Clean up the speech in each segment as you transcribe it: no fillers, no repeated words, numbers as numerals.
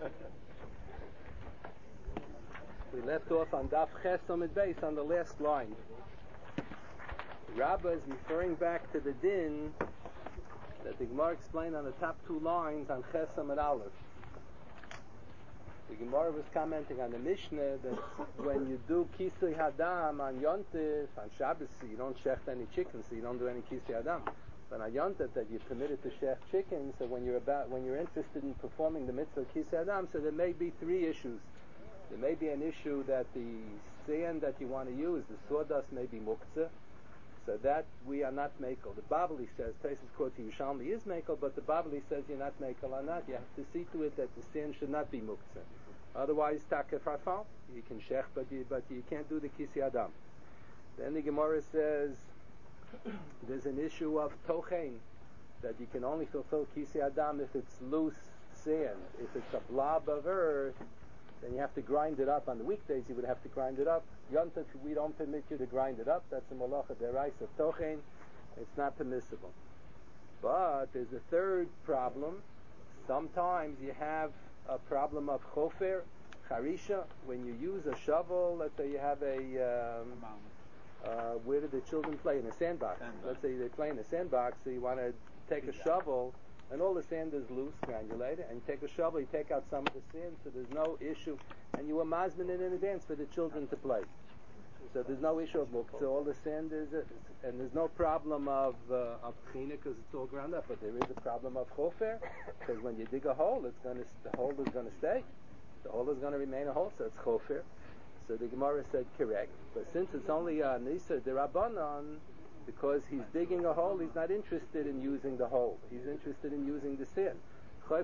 We left off on Daf Ches Amud Beis on the last line. Rabbah is referring back to the din that the Gemara explained on the top two lines on Ches Amud Aleph. The Gemara was commenting on the Mishnah that when you do Kisei Hadam on Yontif, on Shabbos, you don't shecht any chickens, so you don't do any Kisei Hadam. But on Yontif, that you're permitted to shecht chickens, so when you're interested in performing the mitzvah Kisei Hadam, so there may be three issues. There may be an issue that the sand that you want to use, the sawdust, may be muktzah, so that we are not mekel. The Babli says, Taisus quote Yerushalmi is mekel, but the Babli says you're not mekel or not. You have to see to it that the sand should not be muktzah. Otherwise, takef hafal, you can shech, but you can't do the Kisei Hadam. Then the Gemara says there's an issue of tochein, that you can only fulfill Kisei Hadam if it's loose sand. If it's a blob of earth, then you have to grind it up. On the weekdays you would have to grind it up. Yontif, we don't permit you to grind it up. That's a malacha deraisa of tochein. It's not permissible. But there's a third problem. Sometimes you have a problem of chofer, charisha. When you use a shovel, let's say you have a where do the children play? In a sandbox. Let's say they play in a sandbox, so you want to take a shovel, and all the sand is loose, granulated, and you take a shovel, you take out some of the sand, so there's no issue, and you were mazmin in advance for the children to play. So there's no issue of muktzah, all the sand is, and there's no problem of tchina, because it's all ground up, but there is a problem of chofer, because when you dig a hole, the hole is going to stay. The hole is going to remain a hole, so it's chofer. So the Gemara said correct, but since it's only Nisa Derabanan, because he's digging a hole, he's not interested in using the hole. He's interested in using the sand. So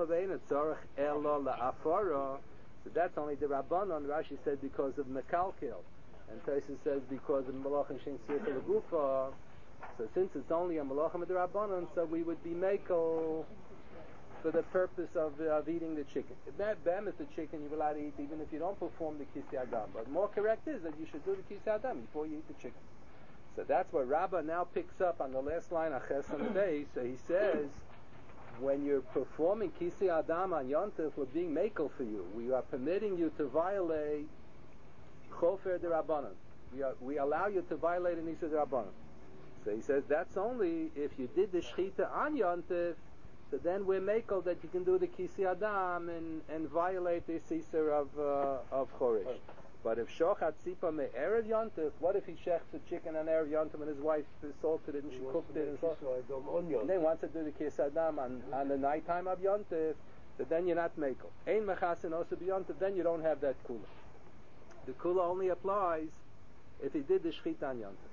that's only the Rabbanon. Rashi said because of Mekalkil. And Taisus says because of Malach and Shin Sirkel Gufa. So since it's only a Malach and the Rabbanon, so we would be Mekel for the purpose of eating the chicken. If that bam is the chicken, you're allowed to eat even if you don't perform the Kisei Hadam. But more correct is that you should do the Kisei Hadam before you eat the chicken. So that's what Rabbah now picks up on the last line of Ches Amud Beis. So he says, when you're performing Kisei Hadam on Yontif, we're being mekel for you. We are permitting you to violate Chofer D'Rabbanan. We allow you to violate an Issa D'Rabbanan. So he says that's only if you did the Shechita on Yontif, so then we're mekel that you can do the Kisei Hadam and violate the Issa of Choresh. But if Shochat Tzipa me Erev Yontif, what if he shechts a chicken on Erev Yontif and his wife salted it and she cooked it and then wants to do the Kisei Hadam on the night time of Yontif, so then you're not mekel. Ein mechasin also b'Yontif, then you don't have that kula. The kula only applies if he did the shechita on Yontif.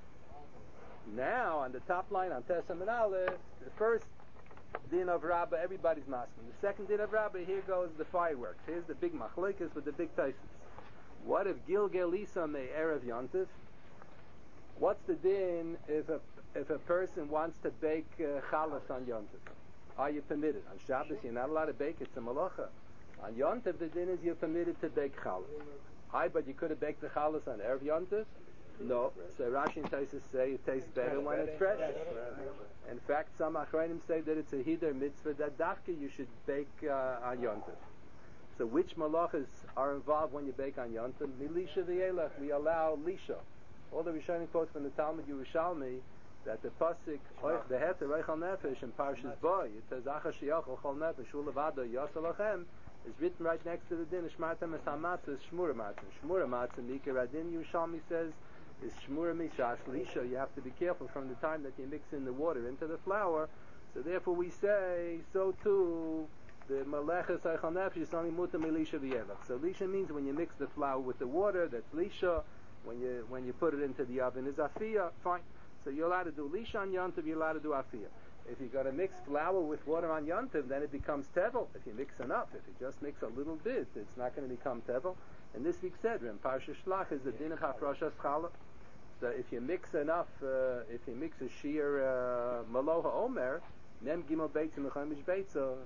Now on the top line on Tes Amud Aleph, the first din of Rabbah, everybody's masking. The second din of Rabbah, here goes the fireworks. Here's the big machlokes with the big taisus. What if Gilgel Lisa may Erev Yontif? What's the din if a person wants to bake chalas on Yontif? Are you permitted? On Shabbos you're not allowed to bake, it's a malacha. On Yontif the din is you're permitted to bake chalas. But you could have baked the chalas on Erev Yontif? No. So Rashi and Taisus say it tastes better when it's fresh. In fact, some Achrayim say that it's a hider mitzvah that dafka you should bake on Yontif. So which malachas are involved when you bake on Yontif? Milisha v'yelach, we allow lisha. All the Rishonim quotes from the Talmud Yerushalmi that the pasuk the heter reichal nefesh in Parshas Bo, it says achashiyach ochol nefesh ulavado yasalachem, is written right next to the din shmartem es hamatzah is shmura matzah. Shmura matzah mikra radin Yerushalmi says is shmura mishas lisha. You have to be careful from the time that you mix in the water into the flour. So therefore we say so too. The maleches eichal nefesh is only muta milisha v'yelach. So lisha means when you mix the flour with the water, that's lisha. When you put it into the oven is afiyah. Fine. So you're allowed to do lisha on yontiv. You're allowed to do afiyah. If you're going to mix flour with water on yontiv, then it becomes tevel. If you mix enough, if you just mix a little bit, it's not going to become tevel. And this week's Sedrin, Parsha Shlach, is the din of hafrashas challah. So if you mix enough, if you mix a sheer maloha omer, nem gimel beitzim mechamish beitza,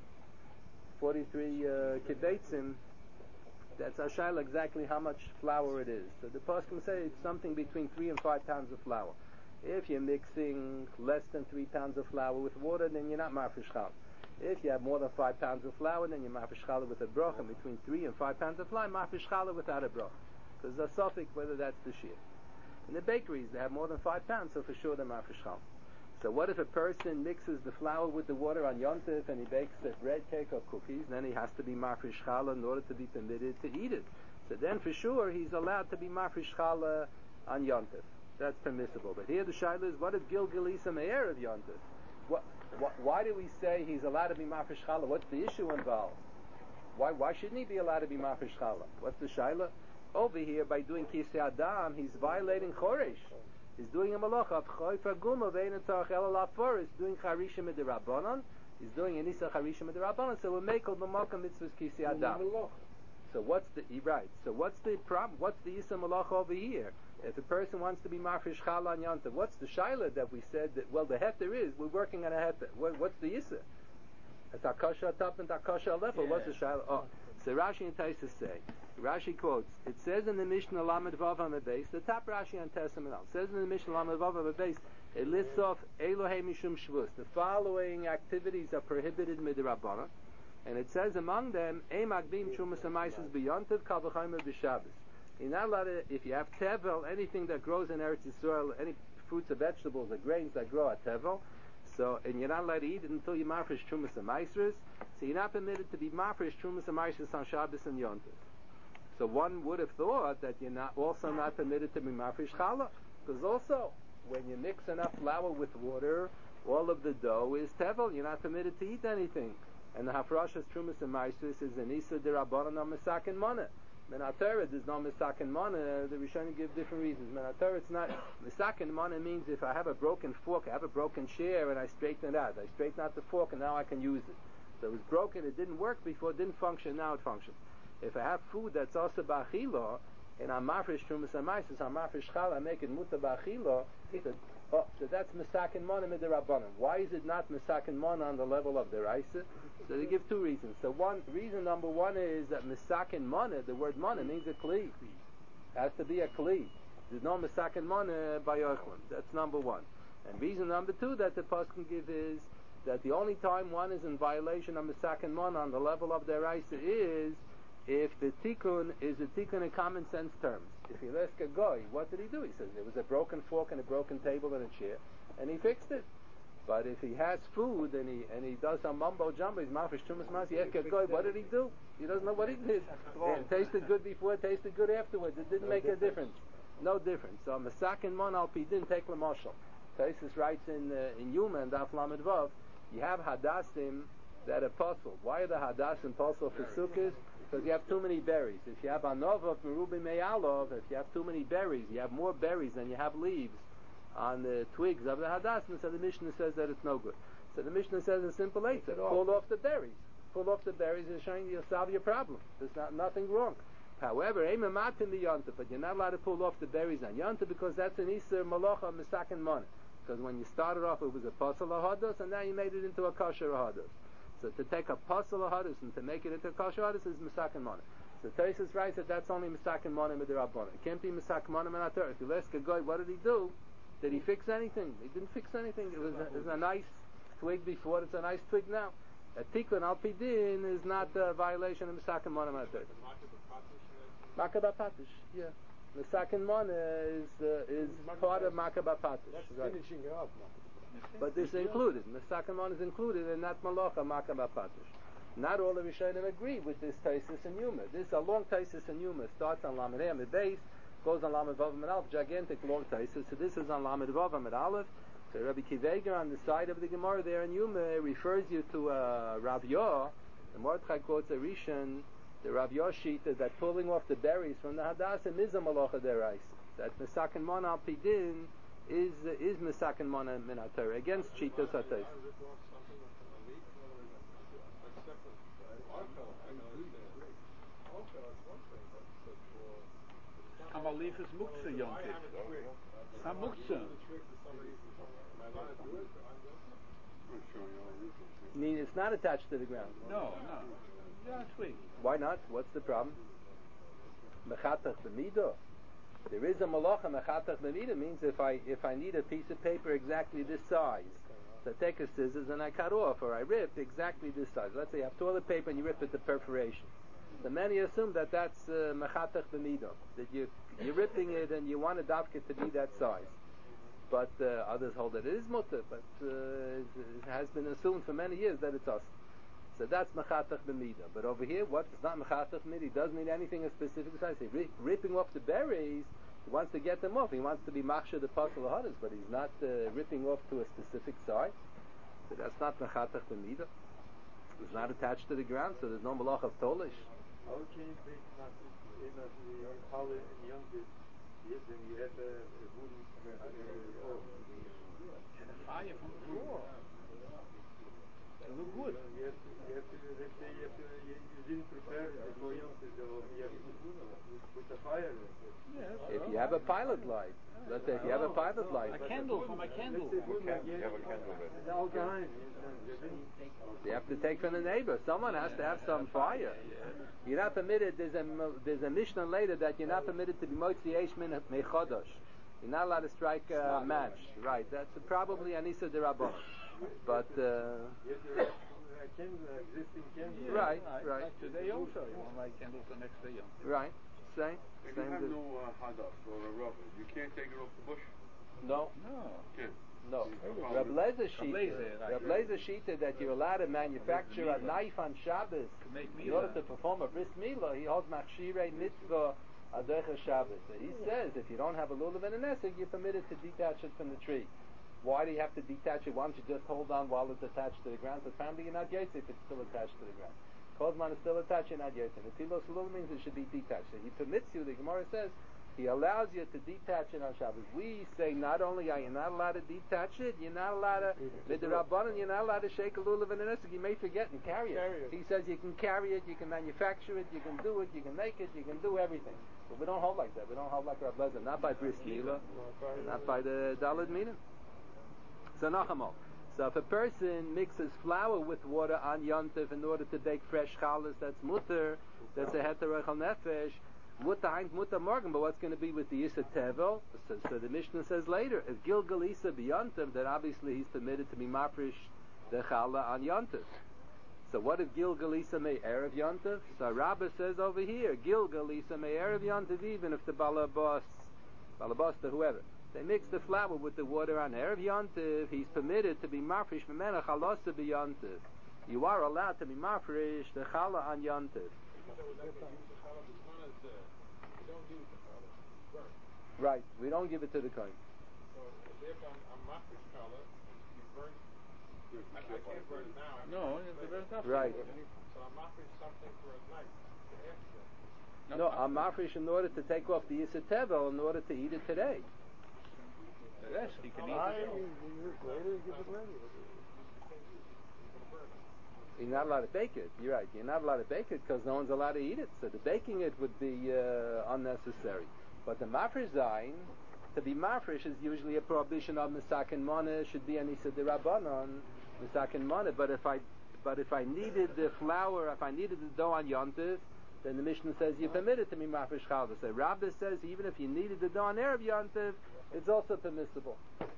43 kibeitzim, that's ashayla exactly how much flour it is. So the poskim say it's something between 3 and 5 pounds of flour. If you're mixing less than 3 pounds of flour with water, then you're not marfish chal. If you have more than 5 pounds of flour, then you're mafresh challah with a broch, and between 3 and 5 pounds of flour, mafresh challah without a broch. Because there's a suffix whether that's the shear. In the bakeries, they have more than 5 pounds, so for sure they're mafresh challah. So what if a person mixes the flour with the water on Yom Tov and he bakes a bread cake or cookies? Then he has to be mafresh challah in order to be permitted to eat it. So then for sure he's allowed to be mafresh challah on Yom Tov. That's permissible. But here the shaila is, what if Gilgal Isa Me'er of Yom Tov? Why do we say he's allowed to be mafresh challah? What's the issue involved? Why shouldn't he be allowed to be mafresh challah? What's the shaila? Over here, by doing kisei adam, he's violating choresh. He's doing a malacha of choifa guma ve'ein tzarich ela lafor. He's doing charishim midrabanan. He's doing anisa charishim midrabanan. So we make all the malka mitzvahs kisei adam. So what's the right? So what's the problem? What's the isa malacha over here? If a person wants to be mafresh challah on Yom Tov, what's the shaila that we said that? Well, the heter is we're working on a heter. What's the isa? It's akasha top and akasha level. What's the shaila? Oh, so Rashi and Taisa say. Rashi quotes, it says in the Mishnah Lamed Vav on the base, the top Rashi on Testament, it says in the Mishnah Lamed Vav on the base, it lists off Elohei Mishum Shvus. The following activities are prohibited midrabanan, and it says among them, Ei Magbim Trumas Amaisus B'Yontiv Kal V'Chaymer B'Shabbos. You're not allowed to, if you have tevel, anything that grows in Eretz Yisrael, any fruits or vegetables or grains that grow at tevel, so, and you're not allowed to eat it until you mafresh Trumas Amaisrus, so you're not permitted to be mafresh Trumas Amaisrus on Shabbos and Yontiv. So one would have thought that you're also not permitted to be mafresh challah, because also when you mix enough flour with water, all of the dough is tevel. You're not permitted to eat anything. And the hafrashas trumas and ma'asus is an isa derabanan on misakin mana. Menatera, there's no misakin mana. The Rishonim give different reasons. Menatera, it's not misakin mana means if I have a broken fork, I have a broken share, and I straighten it out. I straighten out the fork, and now I can use it. So it was broken. It didn't work before. It didn't function. Now it functions. If I have food that's also ba'achila, and I'm mafresh trumas amaisus, I'm mafresh challah, I make it muta ba'achila, so that's misakin mana midirabanan. Why is it not misakin mana on the level of the raisa? So they give two reasons. So reason number one is that misakin mana, the word mana means a kli. It has to be a kli. There's no misakin mana by yochlim. That's number one. And reason number two that the pasuk give is that the only time one is in violation of misakin mana on the level of the raisa is if the tikkun is a tikkun in common sense terms. If you ask a guy, what did he do? He says there was a broken fork and a broken table and a chair, and he fixed it. But if he has food and he does some mumbo jumbo, he's mafresh trumas mas. You ask a guy, what did he do? He doesn't know what he did. It tasted good before, it tasted good afterwards. It didn't make a difference. No difference. So masakin mon al pidin take lamashal. Taisus writes in Yuma and Daf Lamed Vav, you have hadassim that are puzzled. Why are the hadassim puzzled for sukkahs? Because you have too many berries. If you have anova merubi meyalov, if you have too many berries, you have more berries than you have leaves on the twigs of the hadassim, so the Mishnah says that it's no good. So the Mishnah says a simple answer: pull off the berries. Pull off the berries is showing you'll solve your problem. There's nothing wrong. However, but you're not allowed to pull off the berries on yonta because that's an iser malacha misakin mana. Because when you started off, it was a pasal hadas, and now you made it into a kosher hadas. So to take a pasal hadas and to make it into a kosher hadas is misakin mana. So Taisus writes that that's only misakin mana midirabana. It can't be misakin mana minator. If you ask a guy, what did he do? Did he fix anything? He didn't fix anything. It was a nice twig before. It's a nice twig now. A tikkun al pidin is not a violation of misakin mana minator. Makabah patish, yeah. Misakin mana is part of makabah patish. That's right. Finishing up. But this is included. Misakin mana is included in that malacha makabah patish. Not all the Rishonim agree with this Taisus and Yuma. This is a long Taisus and Yuma. Starts on Lamed Hey base, goes on Lamed Vav Amid Aleph, gigantic long Taisus. So this is on Lamed Vav Amid Aleph. So Rabbi Kiveger on the side of the Gemara there in Yuma refers you to Rav Yah. The Mordechai quotes a Rishon, the Rav Yah Shita, that pulling off the berries from the Hadassim is a malacha deraisa. That Misakin Mana al Pidin is Misakin Mana min HaTorah against Shitas HaTais. Amalif is muktzah yontif. It's not muktzah. I mean, it's not attached to the ground. No. Yeah, twig. Why not? What's the problem? Mechatach b'midah. There is a malacha mechatach b'midah means if I need a piece of paper exactly this size, So I take a scissors and I cut off, or I rip exactly this size. Let's say you have toilet paper and you rip it to perforation. So many assume that that's mechatech b'midah, that you're ripping it and you want a dafka to be that size. But others hold that it is mutter, but it has been assumed for many years that it's us. So that's mechatech b'midah. But over here, what? It's not mechatech b'midah. He doesn't need anything a specific size. He's ripping off the berries. He wants to get them off. He wants to be machshir the pasal hadas, but he's not ripping off to a specific size. So that's not mechatech b'midah. It's not attached to the ground, so there's no malach of tolish. How can you take in your power in young kids? Yes, and you have a wooden And a fire from the floor. To look good. You have to, let's say, you didn't prepare it before young kids, or you have to put a fire in. Yes. If you have a pilot light, let's say if you have a pilot light, A candle for my candle. You have a candle ready. All behind. you have to take from the neighbor. Someone has to have some fire. You're not permitted. There's a Mishnah later that you're not permitted to be motzi eish min mechodosh. You're not allowed to strike a match. Right. That's probably anisa derabbanan. But You have to wrap a candle, existing candle. Right. Like today also. You want light candles the next day. Right. Same. If you have no hadas or a rubber, you can't take it off the bush. No. No. Can't. No. Reb Lezer Shita that you're allowed to manufacture a knife on Shabbos in order to perform a bris milah. He holds machshirei mitzvah adocha Shabbos. So he says if you don't have a lulav and a nesek, you're permitted to detach it from the tree. Why do you have to detach it? Why don't you just hold on while it's attached to the ground? So apparently you're not yotze if it's still attached to the ground. Kozman is still attached, you're not yotze. And tilos lulav means it should be detached. So he permits you, the Gemara says, he allows you to detach it on Shabbos. We say not only are you not allowed to detach it, you're not allowed to, midrabanan, you're not allowed to shake a lulav and a nesek. You may forget and carry it. He says you can carry it, you can manufacture it, you can do it, you can make it, you can do everything. But we don't hold like that. We don't hold like Reb Lezer, not by bris milah, not by the daled minim. So nachamol. So if a person mixes flour with water on yontif in order to bake fresh challah, that's mutter, that's a heter ochel nefesh. Mutter morgen, but what's going to be with the Yisa Tevel? So the Mishnah says later, if Gilgal Isa be Yontif, then obviously he's permitted to be mafresh the Challah on Yontif. So what if Gilgal Isa may Erev Yontif? So Rabbah says over here, Gilgal Isa may Erev Yontif, even if the Balabas, to whoever, they mix the flour with the water on Erev Yontif, he's permitted to be mafresh Memena Chalosa be Yontif. You are allowed to be mafresh the Challah on Yontif. Right, we don't give it to the kohen. So if I'm mafresh challah, you burn. I can't burn it now. No, you have to burn it after. Right. So I'm mafresh something for a night. After. No, I'm mafresh in order to take off the Yisa Tevel in order to eat it today. The rest he can eat it. You're not allowed to bake it. You're right. You're not allowed to bake it because no one's allowed to eat it. So the baking it would be unnecessary. But the mafresh zayin, to be mafresh is usually a prohibition of misaken mana. Should be an isa derabanan misaken mana. But if I needed the flour, if I needed the dough on yontif, then the Mishnah says you're permitted to be mafresh challah. So Rabbah says even if you needed the dough on erev yontif, it's also permissible.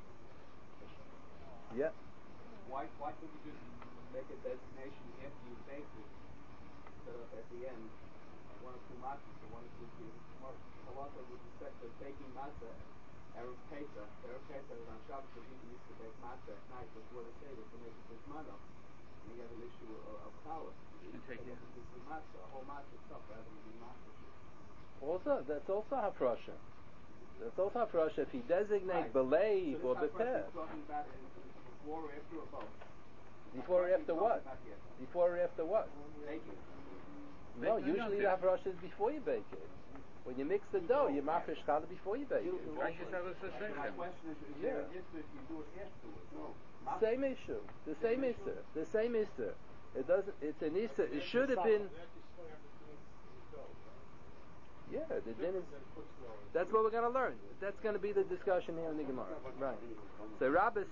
Yeah. Why could you just make a designation after you bake it, instead of at the end, one or two matzahs, or one or two pieces? Halacha with respect to baking matzah, Erev Pesach is on Shabbos, so people used to bake matzah at night before the Seder to make it this mano. And you have an issue of challah. And take it. This is matzah, a whole matzah itself, rather than be matzah. Also, that's also hafrasha. That's also hafrasha. If he designate beleiv or bepeh. Talking about before or after or both? Before or after what? Before or after what? Baking. No, usually the hafrasha is before you bake it. When you mix the dough, you mafresh challah before you bake it. My question is there an issue if you do it afterwards? No. Same issue. The same issue. The same issue. It doesn't. It's an issue. It should have been. Yeah, the din is. That's what we're going to learn. That's going to be the discussion here in the Gemara. Right. So Rabbah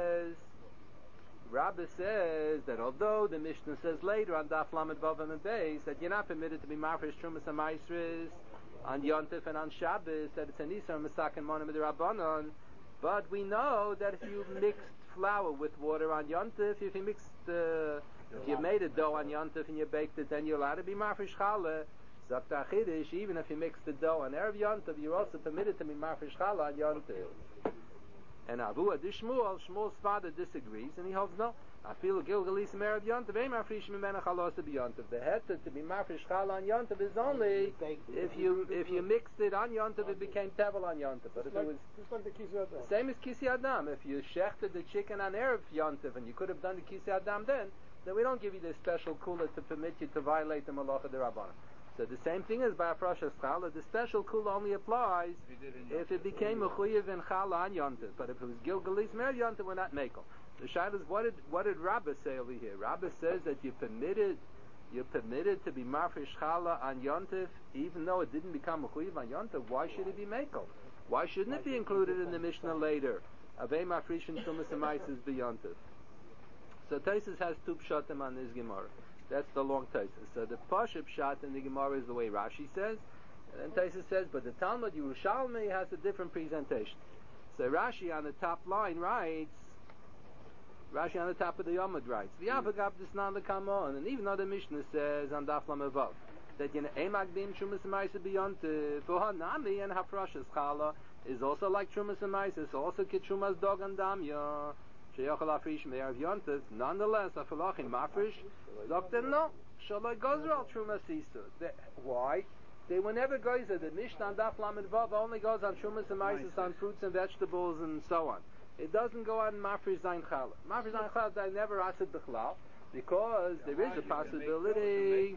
says that although the Mishnah says later on Daf Lamed Vav and Beis that you're not permitted to be mafresh trumas and maasros on Yontif and on Shabbos, that it's an Isar Masak and Monim Rabbanon, but we know that if you mixed flour with water on Yontif, if you mixed if you made a dough on Yontif and you baked it, then you're allowed to be Mafresh Challah. Zakt Achidish, even if you mix the dough on Erev Yontif, you're also permitted to be Mafresh Challah on Yontif. And Abu Shmuel's father disagrees, and he holds no. I feel Gilgalis Erev Yontif, ain't Mafresh Mimena Chalos to be Yontif. The heter to be Mafresh Challah on Yontif is only if you mixed it on Yontif, it became Tevel on Yontif. But if it was like the Kisi Adam. same as Kisi Adam, if you shechted the chicken on Erev Yontif and you could have done the Kisi Adam then we don't give you this special kula to permit you to violate the Malacha D'Rabbanan. So the same thing as by Afrashas Challah, the special kula only applies if it became Mechuyev in Challah on Yontif. But if it was Gilgalis Mer Yontif, we're not Mekel. The Shaila is, what did Rabbah say over here? Rabbah says that you're permitted to be Mafresh Challah on Yontif, even though it didn't become Mechuyev on Yontif. Why should it be Mekel? Why shouldn't it be included in the Mishnah later? Avei Mafrishin Tumas Amaisis B'Yontif. So Taisus has two pshatim on this Gemara. That's the long Taisus. So the Pashup pshat in the Gemara is the way Rashi says, and then Taisus says, but the Talmud Yerushalmi has a different presentation. So Rashi on the top line writes, Rashi on the top of the Yomud writes, V'yavagab disnan lekamon, and even though the Mishnah says on Daf Lamevav that Emagdim Trumas Amaisa B'Yontif, V'hanami and Hafrashas Challah is also like Trumas Amaisa, also Kitrumas Dog and Damya. Nonetheless, Afalachin Mafresh, Doctor no, Shalai Gozral Trumas Isa. Why? They were never Gozer. The Mishnah on Daf Lamed Vav only goes on Trumas and Maisis, on fruits and vegetables and so on. It doesn't go on Mafresh Zayin Challah. Mafresh Zayin Challah, they never asked B'chlal, because there is a possibility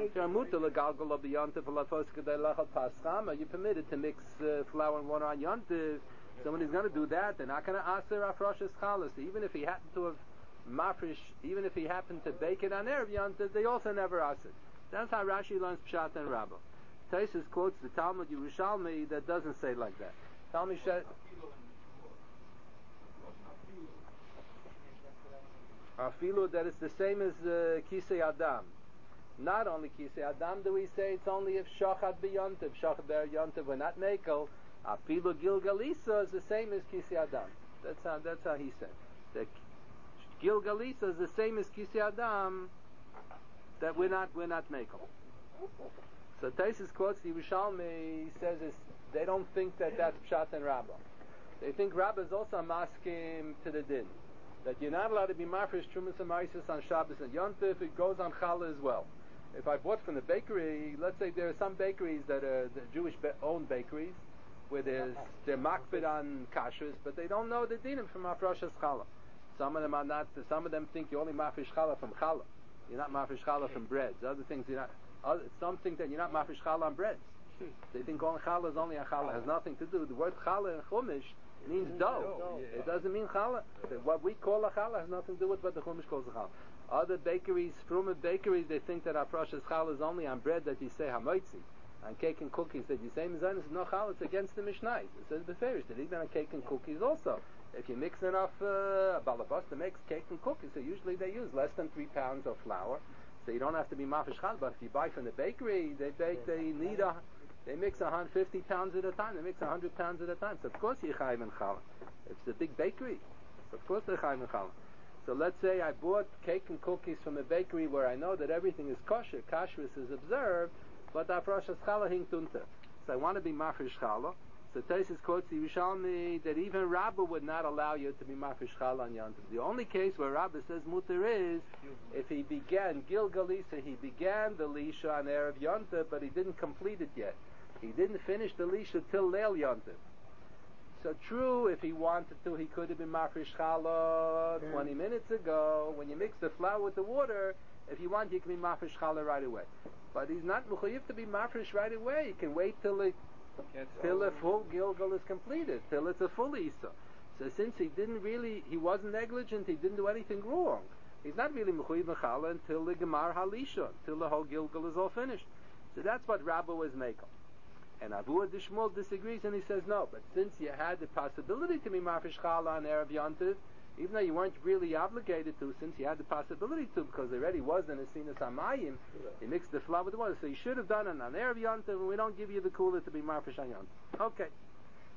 you're permitted to mix flour and water on Yontif. Somebody's going to do that, they're not going to ask their Afrashas Chalas. Even if he happened to have Mafresh, even if he happened to bake it on Erev Yontif, they also never ask it. That's how Rashi learns Pshat and Rabbah. Taisus quotes the Talmud Yerushalmi that doesn't say like that. Talmud Afilu, that it's the same as Kisei Adam. Not only Kisei Adam do we say it's only if Shachat B'Yontif, Shachat B'Yontif, we're not Mekel. Afilu Gilgalisa is the same as Kisei Adam. That's how he said. The Gilgalisa is the same as Kisei Adam, that we're not Mekel. So Taisus quotes the Yerushalmi, says they don't think that that's Pshat and Rabbah. They think Rabbah is also maskim to the din, that you're not allowed to be mafresh Trumas and Maisis on Shabbos and Yontif. It goes on Challah as well. If I bought from the bakery, let's say there are some bakeries that are the Jewish-owned bakeries, where they're makbid on kashrus, but they don't know the dinim from Afrashas Challah. Some of them are not. Some of them think you only mafresh Challah from Challah. You're not mafresh Challah from breads. Other things you're not. Some think that you're not mafresh Challah on breads. They think on Challah is only on Challah. It has nothing to do. The word Challah in Chumash means dough. It doesn't mean Challah. What we call a Challah has nothing to do with what the Chumash calls a Challah. Other bakeries, Fruma bakeries, they think that Afrashas Challah is only on bread that you say Hamoitzi. On cake and cookies that you say Mizan is no Challah. It's against the Mishnah. It says Beferish that even on cake and cookies also. If you mix enough balabasta makes cake and cookies, so usually they use less than 3 pounds of flour. So you don't have to be mafish chal, but if you buy from the bakery, they mix 150 pounds at a time. They mix 100 pounds at a time. So of course you're chayiv in challah. It's a big bakery. So of course they're chayiv in challah. So let's say I bought cake and cookies from a bakery where I know that everything is kosher, kashrus is observed, but afrashas challah hing tunta. So I want to be mafish challah. So Taisus quotes the Yerushalmi that even Rabbah would not allow you to be mafish challah on Yontif. The only case where Rabbah says mutar is if he began Gilgalisa, he began the Lisha on Erev Yontif, but he didn't complete it yet. He didn't finish the Lisha till Leil Yontif. So true, if he wanted to, he could have been mafish challah 20 minutes ago. When you mix the flour with the water, if you want, you can be mafish challah right away. But he's not mechuyev to be mafish right away. He can wait till a full Gilgal is completed, till it's a full Isa. So since he wasn't negligent, he didn't do anything wrong. He's not really mechuyev mechala until the Gemar Halisha, till the whole Gilgal is all finished. So that's what Rabbah was making. And Abu Dishmol disagrees and he says no, but since you had the possibility to be mafish chala on Erev Yontif, even though you weren't really obligated to, since you had the possibility to, because there already was an Asinas Amayim, you mixed the flour with the water, so you should have done it on Erev Yontif, and we don't give you the cooler to be mafish on Yontif. Okay.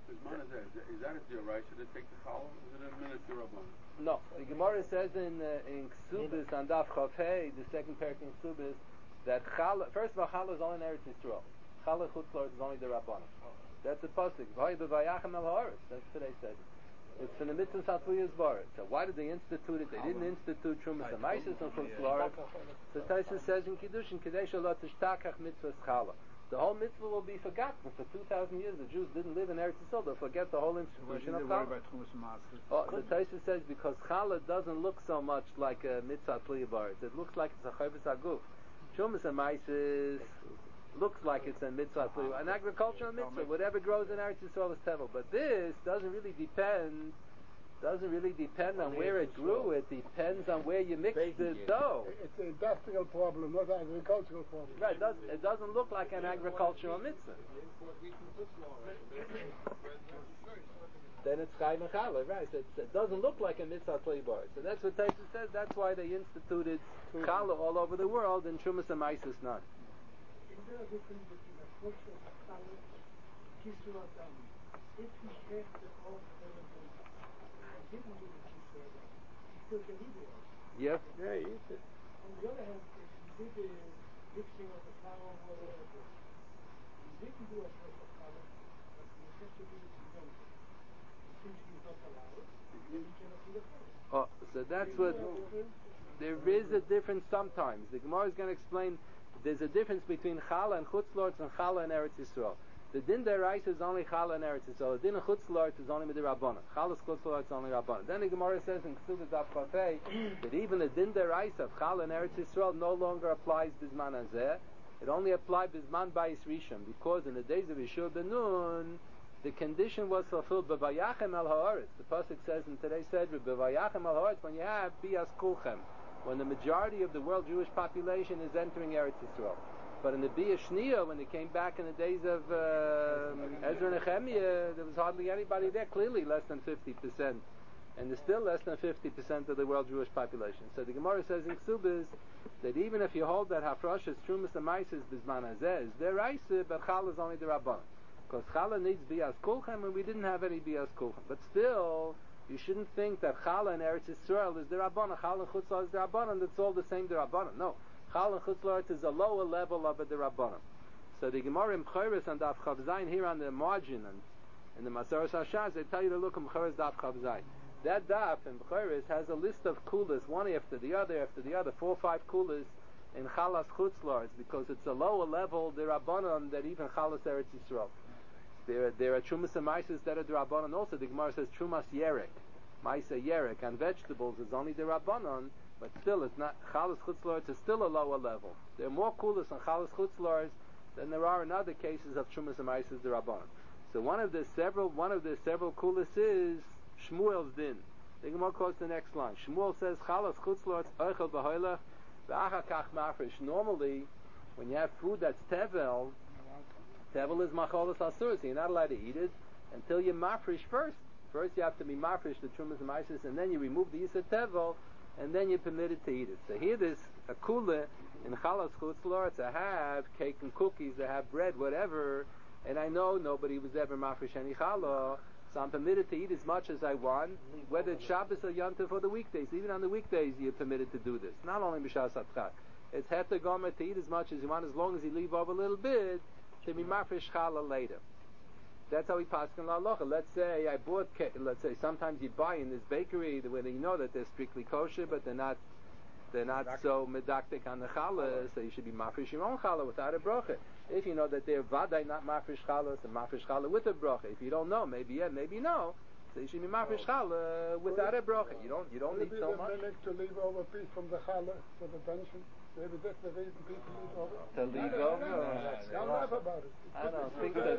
Is that a dioraisa to take the challah? Is it a minute dirabban? No, the Gemara says in Ksubis on Daf Chav Hey, the second parak in Ksubis, that challah. First of all, challah is only in Eretz Yisrael. Challah chutz la'aretz is only the rabbanon. That's a pasuk. V'hay b'vayachem el haaretz. That's what they said. It's in the mitzvah Satvuyas Baret. So why did they institute it? They didn't institute Trumas and Maisis and Chutz La'aretz. So Taisa says in Kiddushin, Kadesh lo tishtakach mitzvah challah. The whole mitzvah will be forgotten. For 2,000 years, the Jews didn't live in Eretz Yisrael. They'll forget the whole institution of challah. The Taisa says because challah doesn't look so much like a mitzvah Tliyah Baret. It looks like it's a chayvus aguf. Trumas and Maisis looks like it's a mitzvah, an agricultural mitzvah. Whatever grows in Eretz Yisrael is tevel. But this doesn't really depend on where it grew. It depends on where you mix the dough. It's an industrial problem, not an agricultural problem. Right. It doesn't look like an agricultural mitzvah. Then it's chayim and challah, right? So it doesn't look like a mitzvah bar. So that's what Taisa says. That's why they instituted challah all over the world, and Trumas and Maisis none. Is there a difference between a culture of challah, kisur adam? If he checked the off element, didn't do the kisur adam, he still can eat it. Yep. Yeah, he eats it. On the other hand, if he did the mixing of the flour or whatever, he didn't do a first of challah, but he has to do it together. Since he's not allowed, then he cannot do the challah. Oh, so that's what. There is a difference sometimes. The Gemara is going to explain. There's a difference between challah and chutzlorts and challah and Eretz Yisrael. The din deraisa is only challah and Eretz Yisrael. The din of chutzlorts is only midirabbanan. Challah's chutzlorts is only rabbanan. Then the Gemara says in Ksubas Daf Chafei that even the din deraisa of challah and Eretz Yisrael no longer applies bisman hazeh. It only applied bisman bayis rishon, because in the days of Yeshua ben Nun, the condition was fulfilled. B'vayachem el haaretz. The pasuk says in today's Sedra, b'vayachem el haaretz, when you have bias kulchem, when the majority of the world Jewish population is entering Eretz Yisrael. But in the Bia Shniya, when they came back in the days of Ezra and Nehemiah, there was hardly anybody there, clearly less than 50%. And there's still less than 50% of the world Jewish population. So the Gemara says in Ksubis that even if you hold that Hafrosh is Trumas and Maisis Bisman Hazeh is deraisa, but Challah is only the Rabban. Because Challah needs Bias Kulchem, and we didn't have any Bias Kulchem. But still, you shouldn't think that Challah and Eretz Yisrael is the Rabbanah, Challah and Chutzlah is the Rabbanah, and it's all the same the Rabbanah. No. Challah and Chutzlah is a lower level of the Rabbanah. So the Gemara in B'choros and Daf Chav Zayin here on the margin, and in the Masaros HaShas, they tell you to look in B'choros Daf Chav Zayin. That Daf in B'choros has a list of kulas, one after the other, 4 or 5 kulas in Chalas Chutzlah. It's because it's a lower level, the Rabbanah, that even Chalas Eretz Yisrael. There are Trumas and Maises that are the Rabbanon also. The Gemara says Trumas Yerek, Maisa Yerek, and vegetables is only the Rabbanon, but still it's not. Chalas Chutzlars is still a lower level. There are more kulas on Chalas Chutzlars than there are in other cases of Trumas and Maises the Rabbanon. So one of the several kulas is Shmuel's din. The Gemara quotes the next line. Shmuel says Chalas Chutzlars Eichel B'Hoilach V'Achar Kach Mafresh. Normally, when you have food that's tevel is macholas asur, so you're not allowed to eat it until you mafresh first. First you have to be mafresh the trumas and maisis, and then you remove the yisur tevel, and then you're permitted to eat it. So here there's a kula in chalas chutzlor to have cake and cookies, to have bread, whatever, and I know nobody was ever mafresh any challah, so I'm permitted to eat as much as I want, whether it's Shabbos or Yom Tov or the weekdays. Even on the weekdays you're permitted to do this. Not only b'shas atchak. It's heter gomer to eat as much as you want, as long as you leave over a little bit to be mafresh challah later. That's how we pass in la halacha. Let's say I bought cake. Let's say sometimes you buy in this bakery where you know that they're strictly kosher, but they're not so medaktik on the challah, so you should be mafresh your own challah without a bracha. If you know that they're vaday not mafresh challah, so mafresh challah with a bracha. If you don't know, maybe yeah, maybe no, so you should be mafresh challah without a bracha. You don't need so much. Maybe to leave over a piece from the challah for the benching. Maybe that's the reason people leave over. To leave over? I'll laugh about it. I don't think so.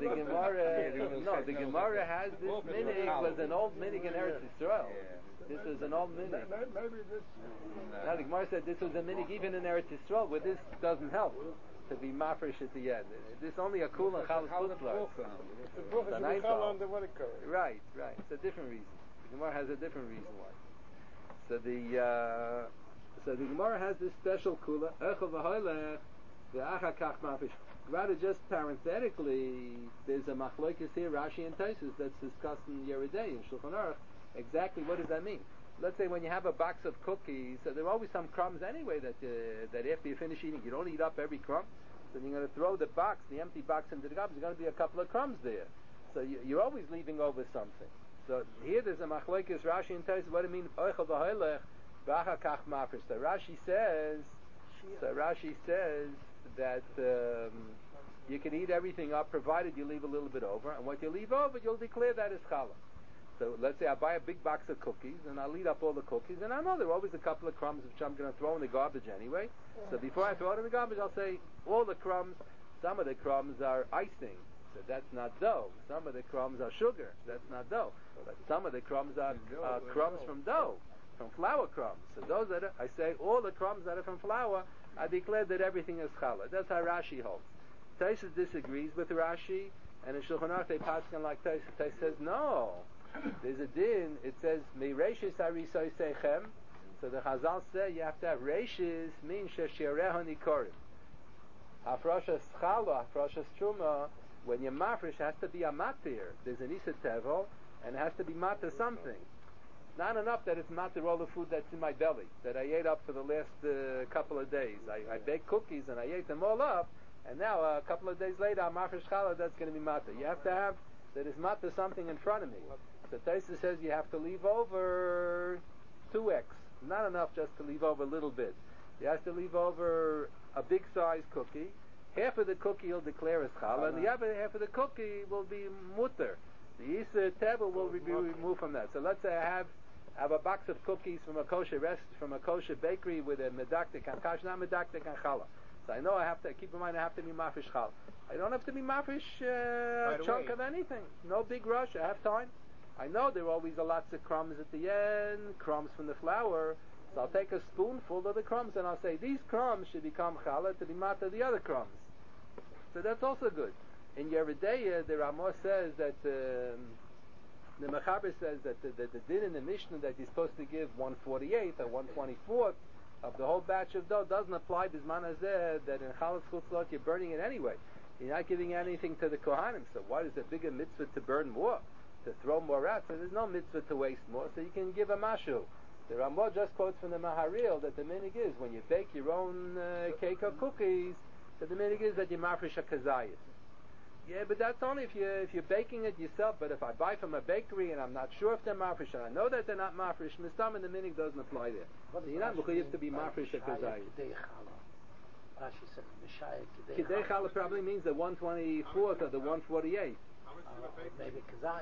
The Gemara has this minig, was an old minig in Eretz Yisrael. This was an old minig. Maybe this. Now the Gemara said this was a minig even in Eretz Yisrael, where this doesn't help to be mafresh at the end. This only a kul and chalas chutzlar. Right. It's a different reason. The Gemara has a different reason why. So the Gemara has this special kula, Echel v'hoilech, v'achar kach mafresh. Rather, just parenthetically, there's a machlokes here, Rashi and Tosfos, that's discussed in Yoreh De'ah in Shulchan Aruch. Exactly what does that mean? Let's say when you have a box of cookies, so there are always some crumbs anyway that after you finish eating, you don't eat up every crumb. So you're going to throw the empty box into the garbage. There's going to be a couple of crumbs there. So you're always leaving over something. So here there's a machlokes Rashi and Tosfos. What do you mean? Oichel v'hoilech v'achar kach mafresh. So Rashi says that you can eat everything up provided you leave a little bit over, and what you leave over you'll declare that as challah. So let's say I buy a big box of cookies and I'll eat up all the cookies, and I know there are always a couple of crumbs which I'm going to throw in the garbage anyway. So before I throw it in the garbage, I'll say all the crumbs, some of the crumbs are icing, so that's not dough. Some of the crumbs are sugar, that's not dough. But some of the crumbs are crumbs from dough, from flour crumbs. So those I say all the crumbs that are from flour, I declare that everything is challah. That's how Rashi holds. Tosfos disagrees with Rashi, and in Shulchan Aruch they paskin like Tosfos. Tosfos says no. There's a din. It says meireshis harisoi sechem. So the Chazal say you have to have reshis means sheshireho nikorim. Hafroshas challah, hafroshas truma. When you're mafresh, has to be a matir. There's an isa tevel, and it has to be matir something. Not enough that it's matir all the food that's in my belly that I ate up for the last couple of days. I baked cookies and I ate them all up, and now a couple of days later I'm mafresh challah. That's going to be matir. You have to have that is matir something in front of me. So Tosfos says you have to leave over 2x. Not enough just to leave over a little bit. You have to leave over a big size cookie. Half of the cookie you'll declare as challah, and the other half of the cookie will be mutter. The isa tevel will be removed from that. So let's say I have a box of cookies from a kosher bakery with a medaktik and kash, not medaktik and challah. So I know I have to keep in mind I have to be mafresh challah. I don't have to be mafresh a chunk of anything. No big rush. I have time. I know there are always lots of crumbs at the end, crumbs from the flour. So I'll take a spoonful of the crumbs and I'll say these crumbs should become challah to be mata the other crumbs. So that's also good. In Yoreh De'ah, the Ramah says that the Mechaber says that the din in the Mishnah that you're supposed to give 1/48 or 1/24 of the whole batch of dough doesn't apply bisman hazeh, that in Chalas Chutzlot you're burning it anyway. You're not giving anything to the Kohanim. So why is the bigger mitzvah to burn more? To throw more out? So there's no mitzvah to waste more. So you can give a mashu. The Ramah just quotes from the Maharil that the minig is when you bake your own cake or cookies, that the minig is that you mafresh a kazayis. Yeah, but that's only if you're baking it yourself. But if I buy from a bakery and I'm not sure if they're mafresh and I know that they're not mafresh, mistam and the minig doesn't apply there. So you're not mechuyev to be mafresh a kazayis. Rashi says Mishaya Kidei challah probably means the 1/24 or the 1/48. Maybe kazayis.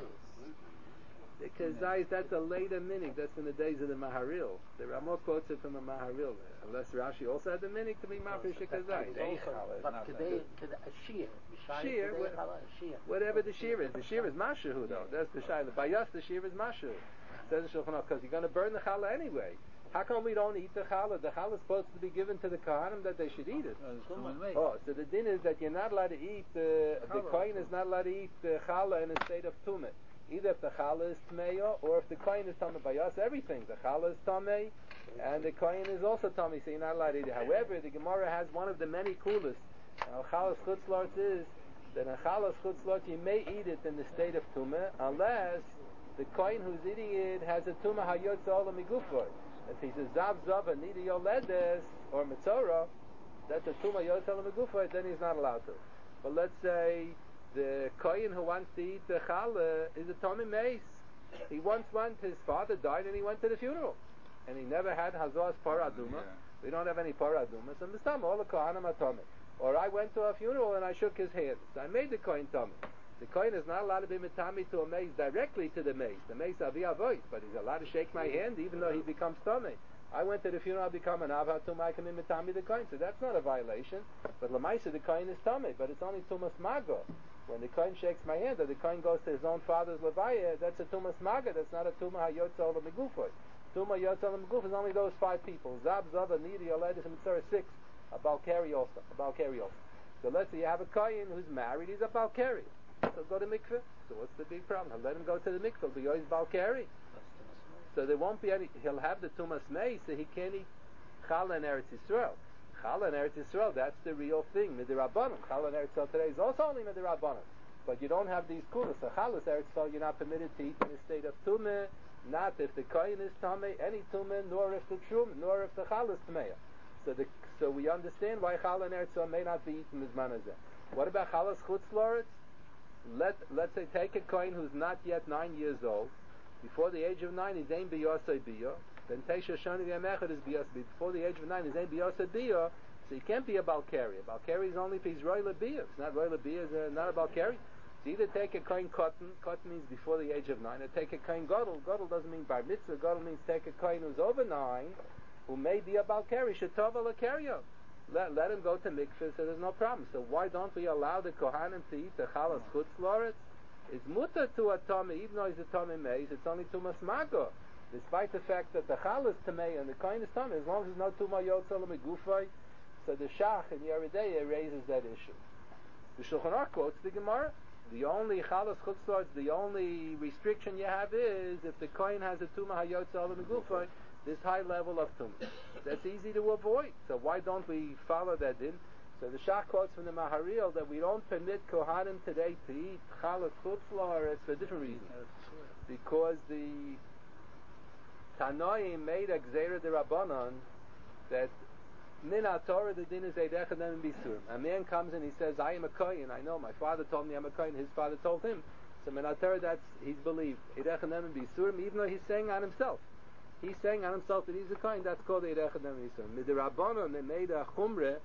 The kazayis, that's a later minig. That's in the days of the Maharil. The Ramah quotes it from a Maharil. Unless Rashi also had the minig to be mafresh a kazayis. But kidei shear. Shear, whatever the shear is. The shear is mashu though. That's the shayla. By us, the shear is mashu. Says the Shulchan Aruch, because you're going to burn the challah anyway. How come we don't eat the challah? The challah is supposed to be given to the kohanim that they should eat it. Oh, so the din is that you're not allowed to eat the kohen is not allowed to eat the challah in a state of tumah. Either if the challah is tmeya or if the kohen is tamei. By us, everything. The challah is tamei and the kohen is also tamei, so you're not allowed to eat it. However, the Gemara has one of the many kulas. Chalas chutzlart is that in chalas chutzlart you may eat it in the state of tumah unless the kohen who's eating it has a tumah hayotza ola migufoy. If he's a zav zava nida yoledes or mitzora, that's a tumah hayotza ola migufoy, then he's not allowed to. But let's say the kohen who wants to eat the challah is a tamei meis. He once went, his father died and he went to the funeral. And he never had hazos paraduma. We don't have any paraduma. So mistam, all the kohanim are tamei. Or I went to a funeral and I shook his hand. So I made the kohen tamei. The kohen is not allowed to be mitami to a mace directly to the mace. The mace avi avoid, but he's allowed to shake my hand even though he becomes tamei. I went to the funeral, I become an avah tumah, I can be mitami the kohen. So that's not a violation. But lemaisa the kohen is tamei, but it's only tumas mago. When the kohen shakes my hand, or the kohen goes to his own father's levaya, that's a tumas maga. That's not a tumah hayotza ola migufoy. Tumah hayotza ola miguf is only those 5 people. Zab, Zava, Nidi, Yoledis, and Mitzvah 6. A Balkari also. So let's say you have a kohen who's married, he's a Balkari. So go to mikveh. So what's the big problem? I'll let him go to the mikveh. But he's Balkari. So there won't be any. He'll have the tumas mei, so he can't eat challah in Eretz Yisrael. Chala in Eretz Yisrael, that's the real thing. Midirabbanon. Chala in Eretz Yisrael today is also only Midirabbanon. But you don't have these kulas. So Chalas Eretz Yisrael, you're not permitted to eat in a state of tumah, not if the kohen is tameh, any tumah, nor if the trum, nor if the Chala is tameh. So we understand why Chala in Eretz Yisrael may not be eaten mizman hazeh. What about Chalas Chutz La'aretz? Let's say take a kohen who's not yet 9 years old. Before the age of 9, he's ain biyosei biyo. Then Teisha Shani V'Yamechad is biyosei. Before the age of 9, he's ain biyosei biyo. So he can't be a balkari. A balkari is only if he's roy lebiya. If it's not roy lebiya, it's not a balkari. So either take a kohen cotton. Cotton means before the age of 9. Or take a kohen gadol. Gadol doesn't mean bar mitzvah. Gadol means take a kohen who's over 9, who may be a balkari. Shetova l'karyo. Let him go to mikveh, so there's no problem. So why don't we allow the kohanim to eat the chalas chutz la'aretz? It's mutter to a tameh, even though he's a tameh meis. It's only tumas mago, despite the fact that the chalas tameh and the kohen is tameh. As long as there's no tumah yotzal megufay, so the shach in Yeridei raises that issue. The Shulchan Aruch quotes the Gemara. The only chalas chutz la'aretz, the only restriction you have is if the kohen has a tumah yotzal megufay, this high level of tumah. That's easy to avoid. So why don't we follow that in? So the Shach quotes from the Maharil that we don't permit Kohanim today to eat Chalas Chutz La'aretz for different reasons. Because the Tanoim made a Gzeira de Rabbanon that Min HaTorah the din is Eidech and Bisurim. A man comes and he says, I am a Kohen. I know, my father told me I'm a Kohen. His father told him. So Min HaTorah, he's believed. Eidech and Bisurim, even though he's saying on himself. He's saying on himself that he's a kohen. That's called Eidech and Bisurim. Midirabbanon, they made a chumrah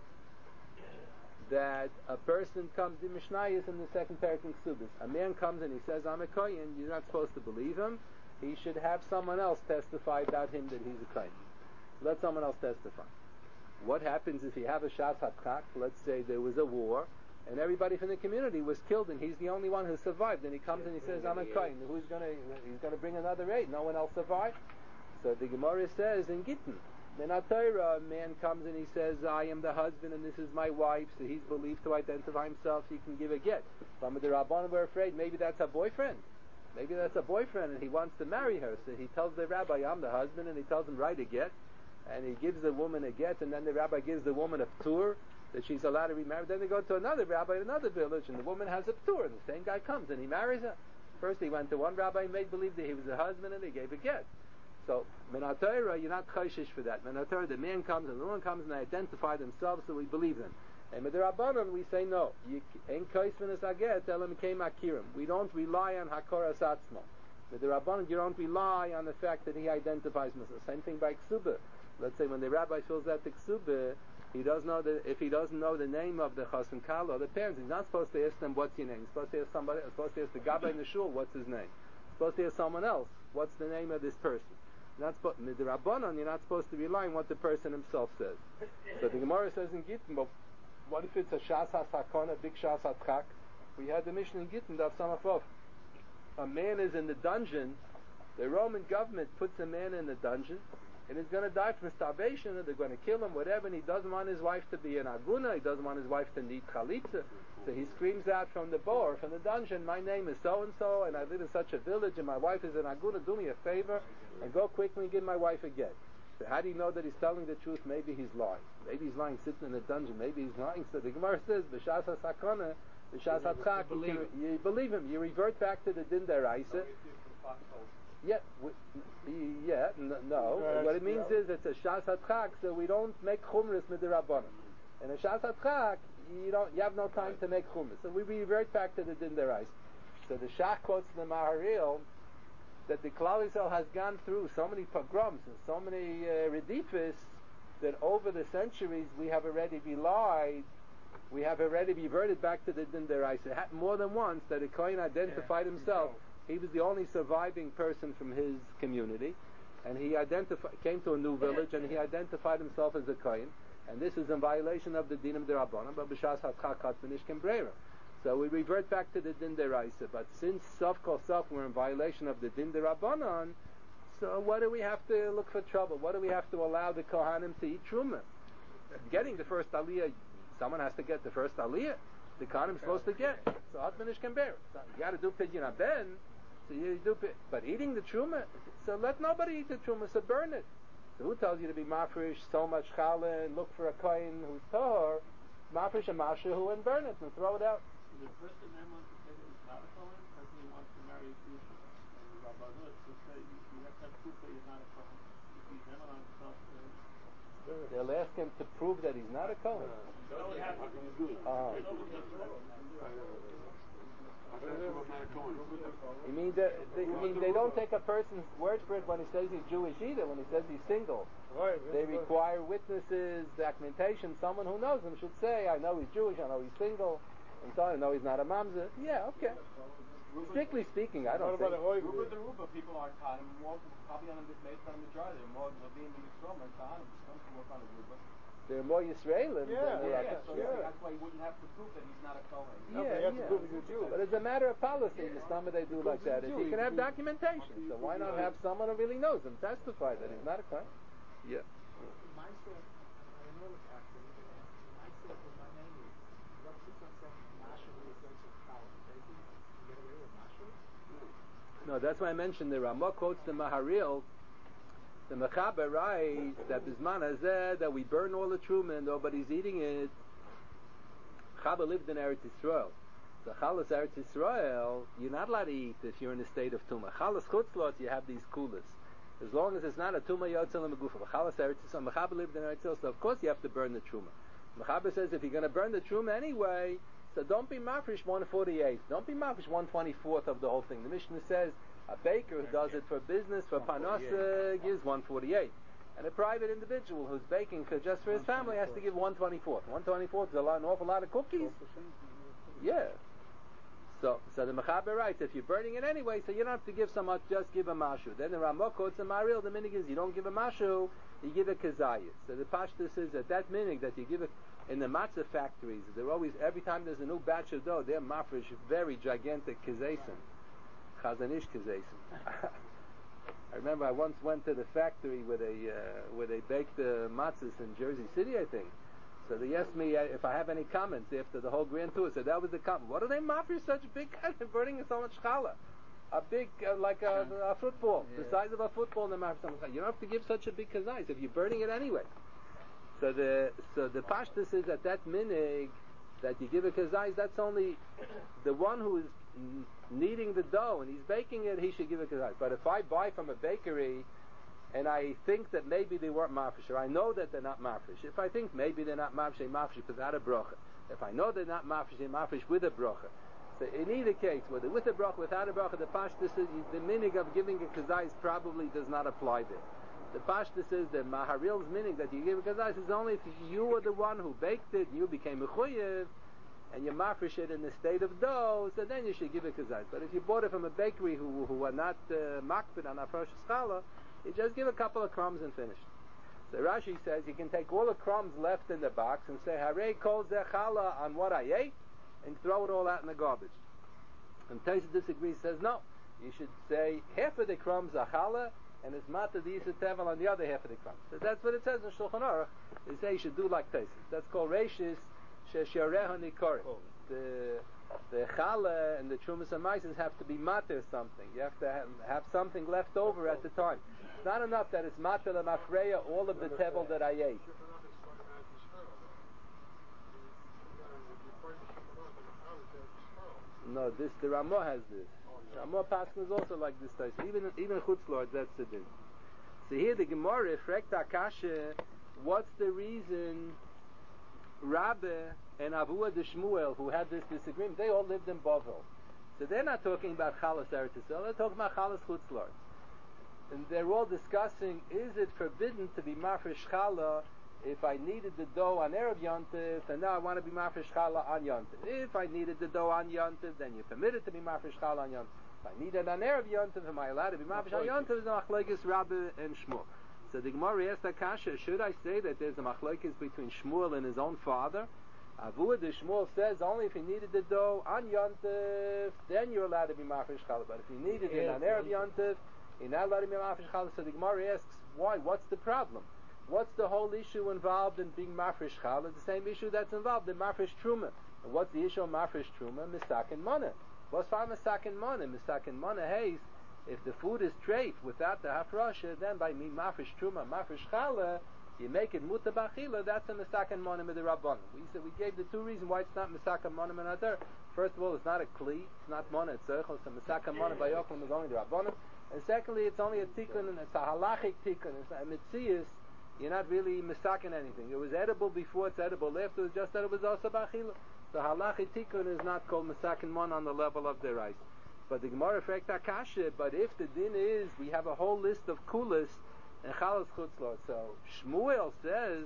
that a person comes, the Mishnah is in the second parak in Ksubis. A man comes and he says, I'm a kohen. You're not supposed to believe him. He should have someone else testify about him that he's a kohen. Let someone else testify. What happens if you have a shas hatchak? Let's say there was a war, and everybody from the community was killed, and he's the only one who survived. And he comes and he says, I'm a kohen. He's gonna bring another aid. No one else survived. So the Gemara says in Gittin, Min HaTorah, a man comes and he says, I am the husband and this is my wife, so he's believed to identify himself, he can give a get. Some of the Rabbanim were afraid, maybe that's a boyfriend. Maybe that's a boyfriend and he wants to marry her. So he tells the rabbi, I'm the husband, and he tells him, write a get. And he gives the woman a get, and then the rabbi gives the woman a ptur, that she's allowed to be married. Then they go to another rabbi in another village, and the woman has a ptur, and the same guy comes and he marries her. First he went to one rabbi and made believe that he was a husband, and he gave a get. So, Min HaTorah, you're not chayshish for that. Min HaTorah, the man comes and the woman comes and they identify themselves, so we believe them. And Midirabbanon, we say no. Ain't kais v'nes aget, elam keim akirim. We don't rely on hakoras atzmo. Midirabbanon, you don't rely on the fact that he identifies himself. Same thing by ksubah. Let's say when the rabbi fills out the ksubah, he doesn't know if he doesn't know the name of the chassan kala or the parents, he's not supposed to ask them, what's your name? He's supposed to ask somebody, supposed to ask the gabbai in the shul, what's his name? He's supposed to ask someone else, what's the name of this person? Midirabbanon, you're not supposed to rely on what the person himself says. So the Gemara says in Gittin, but what if it's a shas hasakon, a big shas hatchak? We had the Mishnah in Gittin, Daf Samachov. A man is in the dungeon, the Roman government puts a man in the dungeon, and he's going to die from starvation, or they're going to kill him, whatever, and he doesn't want his wife to be an aguna, he doesn't want his wife to need chalitza. So he screams out from the bar, from the dungeon, my name is so-and-so, and I live in such a village, and my wife is an aguna, do me a favor, and go quickly and give my wife a get. So how do you know that he's telling the truth? Maybe he's lying. Maybe he's lying sitting in the dungeon. Maybe he's lying. So the Gemara says, B'shas ha-sakona, b'shas ha-tzak, you believe him. You revert back to the din deraisa. No. What it means is it's a shas hatchak, so we don't make chumras midirabbanan. And a shas hatchak, you have no time to make chumras. So we revert back to the din deraisa. So the Shach quotes in the Maharil that the Klal Yisrael has gone through so many pogroms and so many redifis that over the centuries we have already relied, we have already reverted back to the din deraisa. It happened more than once that a kohen identified himself. He was the only surviving person from his community, and he came to a new village and he identified himself as a kohen, and this is in violation of the dinim derabanan, but b'shas hatchak b'nishkem breira. So we revert back to the din deraisa. But since sof kol sof we're in violation of the din derabanan, so what do we have to look for trouble? What do we have to allow the kohanim to eat truma? Getting the first aliyah, someone has to get the first aliyah. The kohanim is supposed to get. So at b'nishkem breira. So you got to do pidyon haben. So you do, but eating the truma, so let nobody eat the truma, so burn it. So who tells you to be mafresh so much challah and look for a kohen who's tahor, mafresh a mashahu and burn it and throw it out? The person then wants to say that he's not a Kohen, the person who wants to marry a Jewish woman. And the Rabbanut will say you have to have proof that he's not a Kohen. If he's then allowed himself to... They'll ask him to prove that he's not a kohen. No, it happens. You mean they don't take a person's word for it when he says he's Jewish either, when he says he's single. They require witnesses, documentation. Someone who knows him should say, I know he's Jewish, I know he's single, and so I know he's not a mamzer. Yeah, okay. Strictly speaking, I don't think. Ruba, people are Kahanim, more probably on this based on the majority. They're more Levim and Yisrael and Kahanim. Some people work on the Ruba. They're more Yisraelim than the So that's why he wouldn't have to prove that he's not a Kohen. But it's a matter of policy. The summer they do like that. If you can have documentation, so why not have someone who really knows him testify that he's not a kohen? Yeah. No, that's why I mentioned the Ramah quotes the Maharil. The Mechaber writes that Bisman Hazeh that we burn all the truma and nobody's eating it. Chaba lived in Eretz Yisrael. So Chalas Eretz Yisrael, you're not allowed to eat if you're in a state of Tumah. Chalas Chutzlot, you have these kulas. As long as it's not a Tumah Yotzal and Megufa. Chalas Eretz Yisrael, Mechaber lived in Eretz Yisrael, so of course you have to burn the truma. Mechaber says if you're going to burn the truma anyway, so don't be mafresh 1/48. Don't be mafresh 1/24 of the whole thing. The Mishnah says a baker who does it for business, for parnasa, gives 1/48. And a private individual who's baking just for his family has to give 1/24. 1/24 is an awful lot of cookies. Yeah. So the Mechaber writes, if you're burning it anyway, so you don't have to give so much, just give a mashu. Then the Ramah quotes the Maril, the minig is you don't give a mashu, you give a kazayit. So the Pashtus is that minig that you give it in the matzah factories, they're always, every time there's a new batch of dough, they're mafresh, very gigantic kazesim. Chazanish kazesim. I remember I once went to the factory where they baked the matzahs in Jersey City, I think. So they asked me if I have any comments after the whole grand tour. So that was the comment. What are they mafresh such a big kind of burning so much challah? A big, like a football, the size of a football in the mafresh so much challah. You don't have to give such a big kazayis if you're burning it anyway. So the pashtus is that minig that you give a kazayis, that's only the one who is kneading the dough and he's baking it, he should give a kazayis. But if I buy from a bakery and I think that maybe they weren't mafresh, or I know that they're not mafresh, if I think maybe they're not mafresh, they're mafresh without a bracha. If I know they're not mafresh, they're mafresh with a bracha. So in either case, whether with a bracha, without a bracha, the pashtus is the minig of giving a kazayis probably does not apply there. The pashtus is the Maharil's meaning that you give a kazayis is only if you were the one who baked it, you became a chuyev, and you mafresh it in the state of dough, so then you should give a kazayis. But if you bought it from a bakery who are not makpid on afresh challah, you just give a couple of crumbs and finish. So Rashi says you can take all the crumbs left in the box and say Harei kol zeh challah on what I ate, and throw it all out in the garbage. And Taisa disagrees, says no. You should say half of the crumbs are challah, and it's mata the Yisra Tevel on the other half of the crumbs. So that's what it says in Shulchan Aruch. They say you should do like Taisa. That's called Reishis Sheshareha Nikorim. The challah and the trumas and maises have to be matir something. You have to have something left over at the time. It's not enough that it's matir lemafreya all of the tevel that I ate. No, the Ramah has this. Ramah Paskin is also like this type. Even Chutzlord, that's the din. So here the Gemara, Frekta Kasha, what's the reason Rabbe and Avua de Shmuel, who had this disagreement, they all lived in Bavel. So they're not talking about Chalas Eretz Yisrael, they're talking about Chalas Chutzlord. And they're all discussing, is it forbidden to be mafresh challah if I needed the dough on Erev Yontif, and now I want to be mafresh challah on Yontif. If I needed the dough on Yontif, then you're permitted to be mafresh challah on Yontif. If I need it on Erev Yontif, am I allowed to be mafresh on Yontif? There's a machlokes Rabbe and Shmuel. So the Gemara asked Akasha, should I say that there's a machlokes between Shmuel and his own father? Avua de Shmuel says only if you needed the dough on Yontif, then you're allowed to be mafresh challah. But if you needed it on Erev Yontif, you're not allowed to be mafresh challah. So the Gemara asks, why? What's the problem? What's the whole issue involved in being mafresh challah? It's the same issue that's involved in mafresh truma. And what's the issue of mafresh truma? Misak and mana. What's for misak and mana? Misak and mana hays If the food is treif without the hafrasha, then by mafresh truma, mafresh challah, you make it muta b'achila. That's a misakan monim of the rabbanim. We gave the two reasons why it's not misakan monim and adar. First of all, it's not a kli, it's not mona, it's zeichel. So misakan monim by yochlim is only the rabbanim. And secondly, it's only a tikkun, and it's a halachic tikkun. It's not a mitzias. You're not really misakan anything. It was edible before, it's edible after. It's just that it was also b'achila. So halachic tikkun is not called misakan mon on the level of the rice. But the Gemara fragt akasha. But if the din is, we have a whole list of kulas and chalas chutzlot. So Shmuel says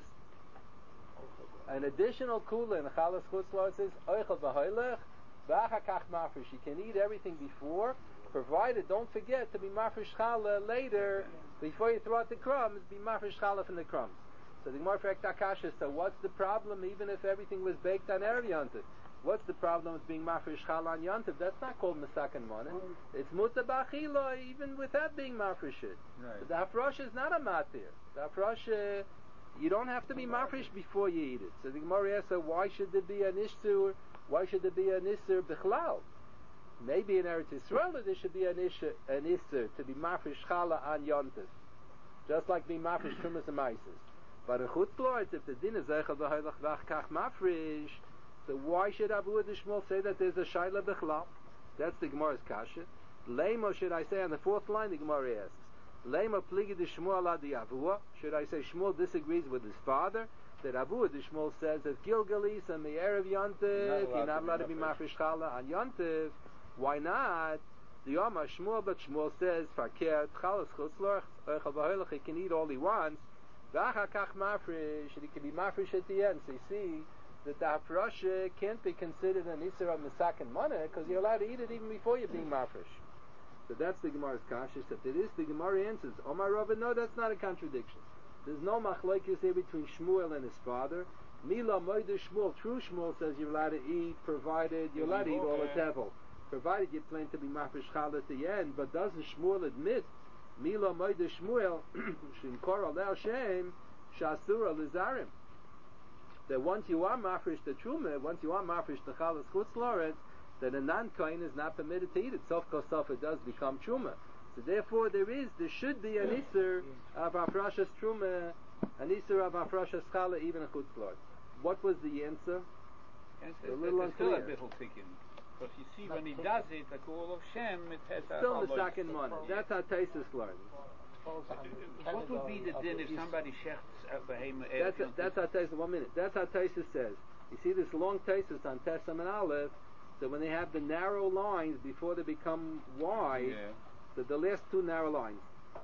an additional kula in chalas chutzlot says oichel v'hoilech v'achakach mafresh. You can eat everything before, provided don't forget to be mafresh challah later before you throw out the crumbs. Be mafresh challah from the crumbs. So the Gemara fragt akasha. So what's the problem? Even if everything was baked on Erev Yontif, what's the problem with being mafresh challah on Yontif? That's not called misakan monin. It's muta b'achila even without being mafresh it. Right. The hafrosh is not a matir. The hafrosh, you don't have to be mafresh before you eat it. So the Gemara asks, so why should there be an isur? Why should there be an isur bichlal? Maybe in Eretz Yisrael there should be an isur to be mafresh challah on Yontif, just like being mafresh trumas and maises. But in chutzlot, if the din is zeichel v'hoilach v'achkach mafresh, so why should Abu Shmuel say that there's a shayla b'chlal? That's the Gemara's kasha. Lema, should I say on the fourth line, the Gemara asks, Lema pligi de Shmuel ad Avua. Should I say Shmuel disagrees with his father? That Abu Shmuel says if Gilgalis and the Erev Yontif, you're not allowed to be mafresh challah on Yontif. Why not? The Yoma Shmuel, but Shmuel says fakert chalas chutzlor oichel v'hoilach, he can eat all he wants. V'achakach mafresh, he can be mafresh at the end. So you see that the hafrasha can't be considered an isur of misakan mana because you're allowed to eat it even before you're being mafresh. So that's the Gemara's kasha. So if it is, the Gemara answers, Omar Rava, no, that's not a contradiction. There's no machlokes here between Shmuel and his father. Mila moida Shmuel, true Shmuel says you're allowed to eat, provided you're allowed to eat all the tevel, provided you plan to be mafresh chal at the end. But doesn't Shmuel admit, Mila moida Shmuel, shinkor alel shem, shasura lizarim, that once you are mafresh the truma, once you are mafresh the chalas chutzlaret, then a non-kohen is not permitted to eat it. Sof kosof it does become truma. So therefore there should be an isur of hafrashas truma, an isur of hafrashas chala, even a chutzlaret. What was the answer? A little unclear. Because you see, when he does it, the call of Shem, it has still the second money. That's how Taisus learns. What would be the din if somebody shechts a behemoth? That's how Taisus. 1 minute. That's how Taisus says. You see this long Taisus on Tesam and Aleph. So when they have the narrow lines before they become wide, the last two narrow lines.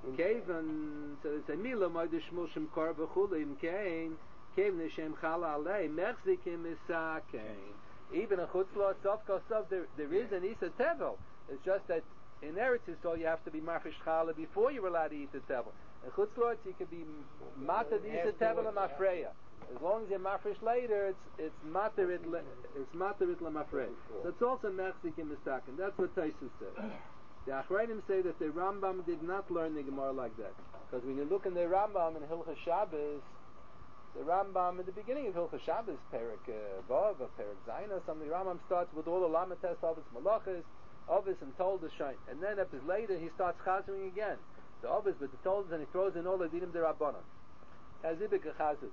Kaven, so they say Mila Moedu Shmuel Shem Kor B'Chulim Kain Kaven Shem Chala Alei Mechzikim Isakein. Even a chutzlot sof kosof there is an isa tevel. It's just that in Eretz Yisrael you have to be mafresh challah before you're allowed to eat the tevel. In chutzlot you can be matar the isa tevel and mafreya. As long as you're mafresh later, it's matar it lemafreya. So it's also mechzikim misakin. That's what Taisus says. The Achrayim say that the Rambam did not learn the Gemara like that, because when you look in the Rambam in Hilchos Shabbos, the Rambam in the beginning of Hilchos Shabbos, Perek Vav or Perek Zayin or something, the Rambam starts with all the Lamates, Ovis Malachas, Ovis and Toldos Shain, and then episodes later he starts chazering again. The Ovis with the Toldos, and he throws in all the Dinim Derabanan. Has Ibik Chazit.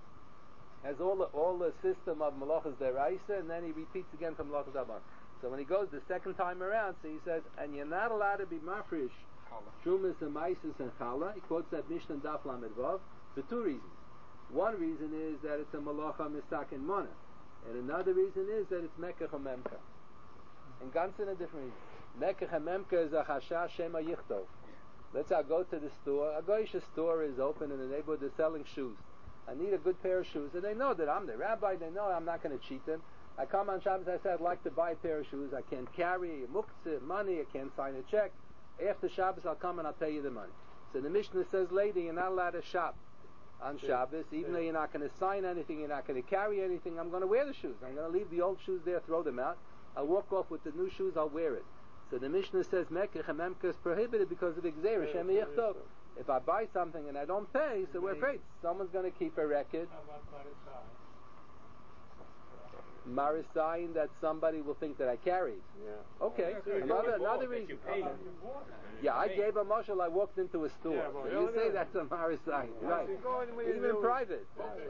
Has all the system of Malachas Deraisa, and then he repeats again from Malachas Derabanan. So when he goes the second time around, so he says, and you're not allowed to be mafresh Trumas and Maisis and Chala. He quotes that Mishnah Daf Lamed Vav for two reasons. One reason is that it's a malacha misakin mana, and another reason is that it's mekach memka. And ganz in a different reason. Mekach memka is a chashash shema yichtov. Let's say I go to the store. A goyish store is open in the neighborhood. They're selling shoes. I need a good pair of shoes, and they know that I'm the rabbi. They know I'm not going to cheat them. I come on Shabbos. I say I'd like to buy a pair of shoes. I can't carry muktzah, money. I can't sign a check. After Shabbos, I'll come and I'll pay you the money. So the Mishnah says, lady, you're not allowed to shop on Shabbos, even though you're not going to sign anything, you're not going to carry anything. I'm going to wear the shoes. I'm going to leave the old shoes there, throw them out. I'll walk off with the new shoes. I'll wear it. So the Mishnah says mekach and memka is prohibited because of Gzeira Shem Yichtov. If I buy something and I don't pay, so we're afraid someone's going to keep a record. Marisayin that somebody will think that I carried. Yeah. Okay. Okay. Another reason. Yeah, I gave a mashal. I walked into a store. Yeah, well, So you say that's a Marisayin, right? Even in private.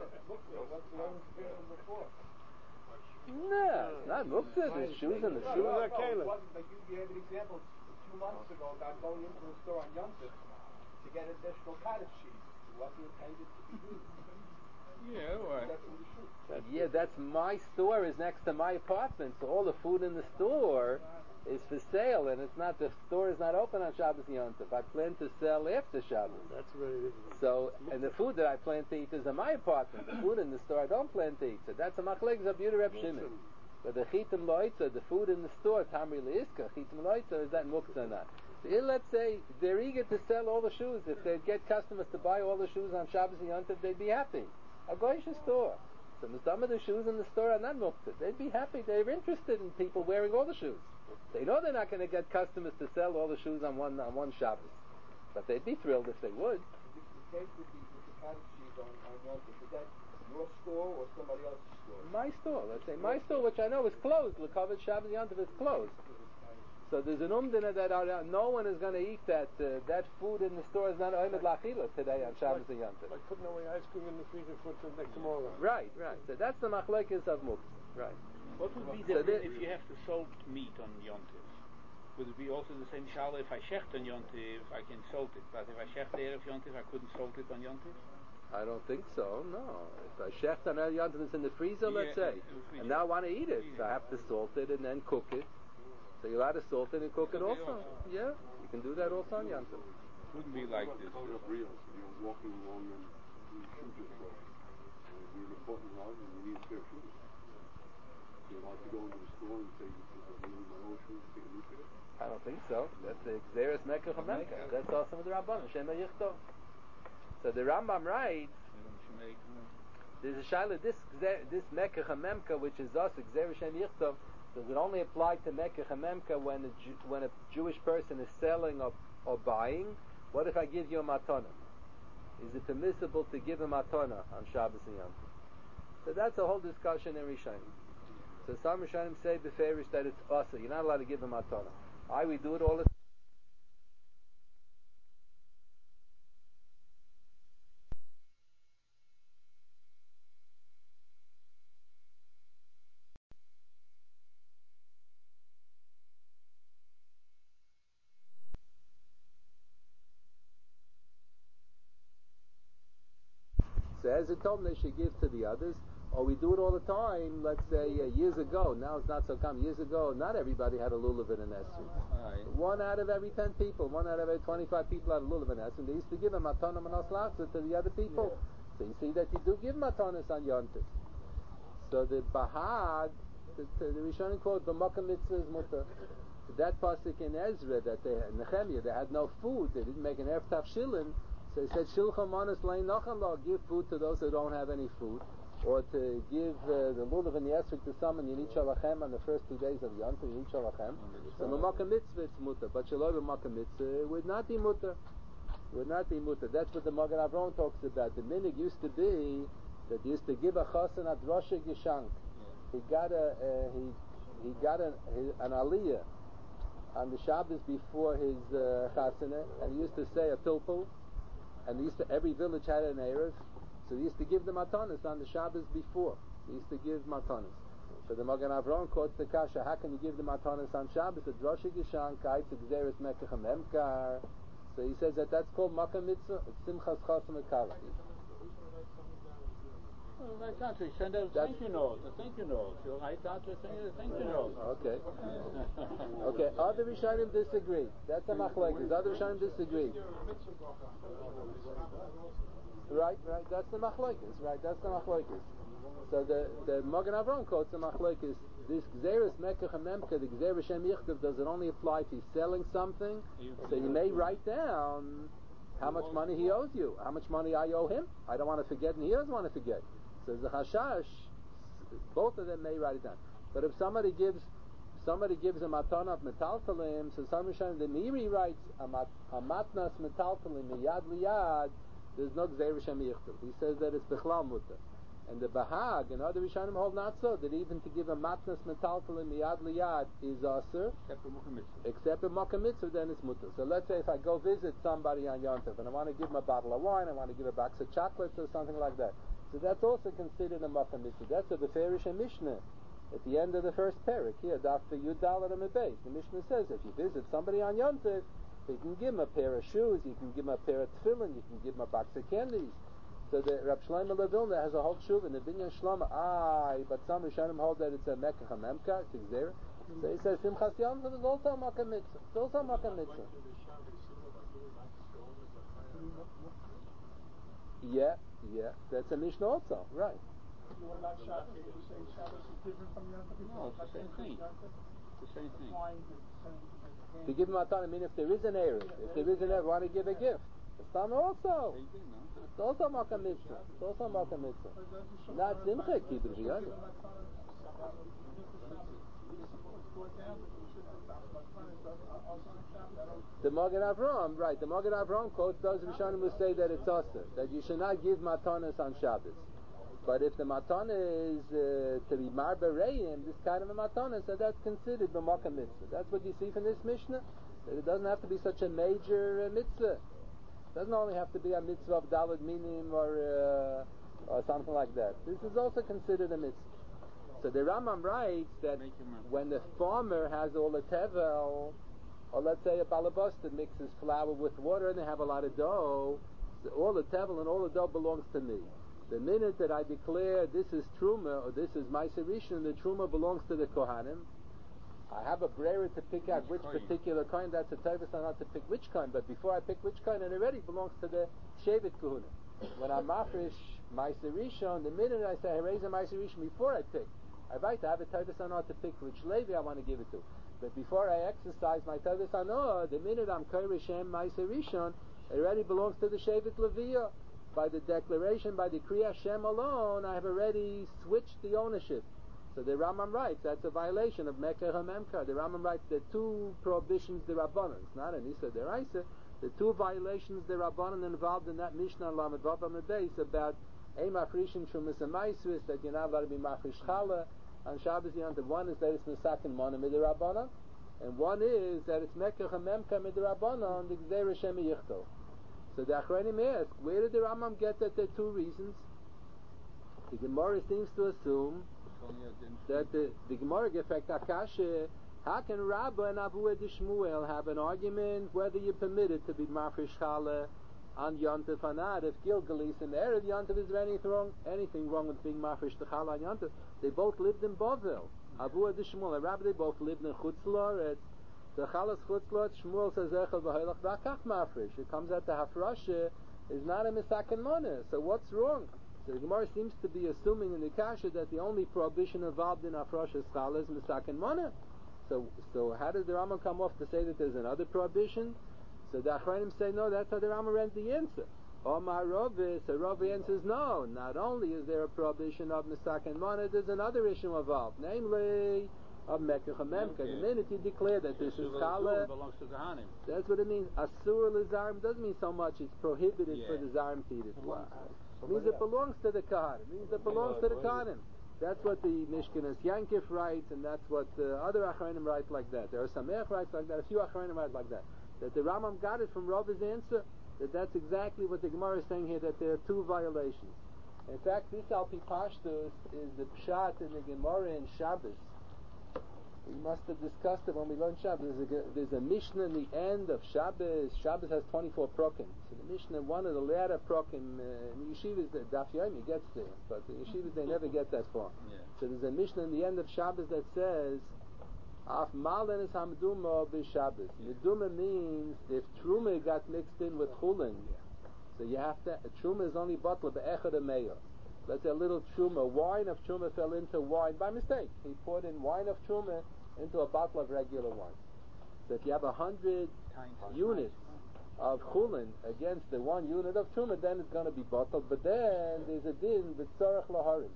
No, it's not muktzah. The shoes and the shoes. But you gave an example 2 months ago about going into a store on Yom Tov to get additional cottage cheese. It wasn't intended to be used. Yeah, right. That's in the shoe. Yeah, that's my store is next to my apartment, so all the food in the store is for sale, and it's not, the store is not open on Shabbos and Yom Tov. I plan to sell after Shabbos. That's very different. So, and the food that I plan to eat is in my apartment. The food in the store I don't plan to eat. So that's a machlek Zabir Reb Shimon. But the chitim loitza, the food in the store, tamri leiska, chitim loitza, is that muktzah or not? So here, let's say they're eager to sell all the shoes. If they get customers to buy all the shoes on Shabbos and Yom Tov, they'd be happy. A goyish store. So some of the shoes in the store are not muktzah. They'd be happy. They're interested in people wearing all the shoes. They know they're not going to get customers to sell all the shoes on one Shabbos, but they'd be thrilled if they would. The case with the cottage cheese on Yom Tov, is that your store or somebody else's store? My store, let's say my store, which I know is closed. L'Kavod Shabbos Yom Tov is closed. So there's an umdina that no one is going to eat that. That food in the store is not oimed lachila today on Shabbos and Yom Tov. Like putting away ice cream in the freezer for till next tomorrow. Right. So that's the machlekes of muktzah. Right. What would be the din if you have to salt meat on Yom Tov? Would it be also the same shala if I shecht on Yom Tov, I can salt it, but if I shecht Erev Yom Tov, I couldn't salt it on Yom Tov? I don't think so, no. If I shecht on Erev Yom Tov, it's in the freezer, let's say, and now I want to eat it, so I have to salt it and then cook it. So you're allowed to salt it and cook it also. Yeah, you can do that also on Yom Tov. It wouldn't be like this. You're walking along and your shoes are closed. You're in a parking lot and you need a pair of shoes. You're allowed to go into the store and say, I need my own shoes, take a new pair? I don't think so. That's the Xeris Mekach HaMemka. That's also with the Rabbanon, Shema Yichtov. So the Rambam writes, there's a shaila, this Mekach HaMemka, which is us, Xeris Shema Yichtov, does it only apply to Mekach HaMemka when a Jewish person is selling or buying? What if I give you a matana? Is it permissible to give a matana on Shabbos and Yom Tov? So that's a whole discussion in Rishonim. So some Rishonim say beferish that it's asa. You're not allowed to give a matana. We do it all the time. So as it told them, they should give to the others. Or we do it all the time, let's say years ago, now it's not so common, years ago, not everybody had a lulav in an esrog. 1 out of every 10 people, 1 out of every 25 people had a lulav in an esrog. They used to give a matana manos lachza to the other people. Yeah. So you see that you do give matanas on Yom Tov. So the Bahag, the Rishonim quote, b'makam mitzvah is mutter. That pasuk in Ezra, that they had, Nehemiah, they had no food, they didn't make an erev tafshilin, so he said, shilcha manas lein nachallah, give food to those who don't have any food. Or to give the lulav and the esrog to someone, you need shalachem on the first 2 days of Yom Tov, you need shalachem. So b'makam mitzvah it's mutter, but shaloi b'makam mitzvah would not be mutter. Would not be mutter. That's what the Magen Avraham talks about. The minig used to be that he used to give a chasen at Rosh Geshank. He got an aliyah on the Shabbos before his chasana, and he used to say a pilpul, and every village had an erev. So he used to give the matanas on the Shabbos before. He used to give matanas. So the Magen Avraham quotes the kasha, how can you give the matanas on Shabbos? At Rosh Geshank, it's Xeris Mekach HaMemkar. So he says that's called Makam Mitzvah. It's Simchas Chasam Ekala. Write down to send a thank you note. You'll write down to send a thank you note. Okay. Okay. Other Rishonim disagree. That's a machlekes. Other Rishonim disagree. Right. That's the machlekes. So the Magen Avraham quotes the machlekes. This Xeris Mekach HaMemka, the Xeris Shem Yichtav, does it only apply if he's selling something? So you may write down how much money he owes you, how much money I owe him. I don't want to forget, and he doesn't want to forget. So the Hashash, both of them may write it down. But if somebody gives a matana of metaltalim, so some Rishonim, the Miri writes a matnas metaltalim miyad liyad. There's no Xeris Shem Yichtav. He says that it's Bechlal Mutter. And the Bahag and other Rishonim hold not so, that even to give a matnas metaltalim miyad liyad is aser, except a Makkah mitzvah, then it's mutter. So let's say if I go visit somebody on Yom Tov and I want to give him a bottle of wine, I want to give a box of chocolates or something like that. So that's also considered a Makkah mitzvah. That's what the Farish and Mishnah at the end of the first parak here, Dr. Yud Dalet and Mebez. The Mishnah says if you visit somebody on Yom Tov, you can give him a pair of shoes, you can give him a pair of tefillin, you can give him a box of candies. So the Rab Shlomo Levilna has a whole shuv in the Binyan Shlomo. But some Rishonim hold that it's a Mekach HaMemka, it's Xer. So he says Simchas Yom Tov is also a Makkah mitzvah. It's also a Makkah mitzvah. Yeah, that's a Mishnah also, right? What about Shabbos? Are you saying Shabbos is different from Yom Tov? No, it's the same thing. It's the same thing. To give him matana, I mean, if there is an error, want to give a gift. It's done also. It's also Makkah mitzvah. It's also Makkah mitzvah. Not Simcha Kibbutz V'Yoni. The Magen Avraham, right? The Magen Avraham quotes those Rishonim who say that it's also that you should not give matanas on Shabbos. But if the matana is to be marbareim, this kind of a matana, so that's considered the Makkah mitzvah. That's what you see from this Mishnah. That it doesn't have to be such a major mitzvah. It doesn't only have to be a mitzvah of daled minim or something like that. This is also considered a mitzvah. So the Rambam writes that when the farmer has all the tevel, or let's say a balabasta mixes flour with water and they have a lot of dough, so all the tevel and all the dough belongs to me. The minute that I declare this is Truma or this is Ma'aser Rishon, the Truma belongs to the Kohanim. I have a brayer to pick out which particular coin, that's a Tevis on not to pick which coin, but before I pick which coin, it already belongs to the Shevet Kohanim. When I'm mafresh Ma'aser Rishon, the minute I say I raise a Ma'aser Rishon before I pick, I have a Tevis on not to pick which Levi I want to give it to. But before I exercise my Tevis on, the minute I'm Korishem Ma'aser Rishon, it already belongs to the Shevet Leviah. By the declaration, by the Kriya Shem alone, I have already switched the ownership. So the Rambam writes that's a violation of Mekach HaMemka. The Rambam writes the two prohibitions the Rabbanan, not an Issa Deraisa, the two violations the Rabbanan involved in that Mishnah on Lamed Vav Amud Beis about Ein Mafrishim Shumas HaMaisvis, that you're not allowed to be Mafrish Chala on Shabbos Yom Tov. One is that it's Mesaken Mona Mid Rabbanan, and one is that it's Mekach HaMemka Mid Rabbanan, the Gzeir Shem Yichto. So the Achronim ask, where did the Rambam get that there are two reasons? The Gemara seems to assume that the Gemara effect Akasha, how can Rabba and Abu Ed Shmuel have an argument whether you're permitted to be Mafresh Chala on Yom Tov or not? If Gilgalis and Erev Yom Tov, is there anything wrong with being Mafresh Chala on Yom Tov? They both lived in Bavel. Abu Ed Shmuel and Rabba, they both lived in Chutz La'aretz. The Chalas Chutzlot, Shmuel says Echel v'Hoylach v'Akach Mafresh. It comes out the Hafrasha is not a Misaken Moneh. So what's wrong? So the Gemara seems to be assuming in the Kasha that the only prohibition involved in Hafrasha's Chala is Misaken Moneh. So how does the Rambam come off to say that there's another prohibition? So the Achronim say no, that's how the Rambam read the answer. Omar Ravi, so Ravi answers no. Not only is there a prohibition of Misaken Moneh, there's another issue involved, namely of Mekach HaMemka. The minute you declare that this is Chala, belongs to Kohanim. That's what it means. Asur l'zarim doesn't mean so much it's prohibited for the zarim to eat it. It means it belongs to the Kohanim. It means it belongs to the Kohanim. That's what the Mishkanas Yankif writes, and that's what other Achronim write like that. There are some Ech writes like that, a few Achronim write like that. That the Rambam got it from Rav's answer, that's exactly what the Gemara is saying here, that there are two violations. In fact, this Alpi Pashtus is the Pshat in the Gemara in Shabbos. We must have discussed it when we learned Shabbos. There's a Mishnah in the end of Shabbos. Shabbos has 24 prokim. So the Mishnah, one of the later prokim, in Yeshivas, the Daf Yomi gets there, but in Yeshivas they never get that far. Yeah. So there's a Mishnah in the end of Shabbos that says, Af Malen is Hamduma b'Shabbos. Meduma means if Truma got mixed in with Chulin, so you have to, Truma is only bottled b'Echad Meir. Let's say a little Truma, wine of Truma fell into wine by mistake. He poured in wine of Truma into a bottle of regular wine. So if you have 100 units of Chulin against the 1 unit of Truma, then it's going to be bottled. But then there's a din, the Tzorach Laharim.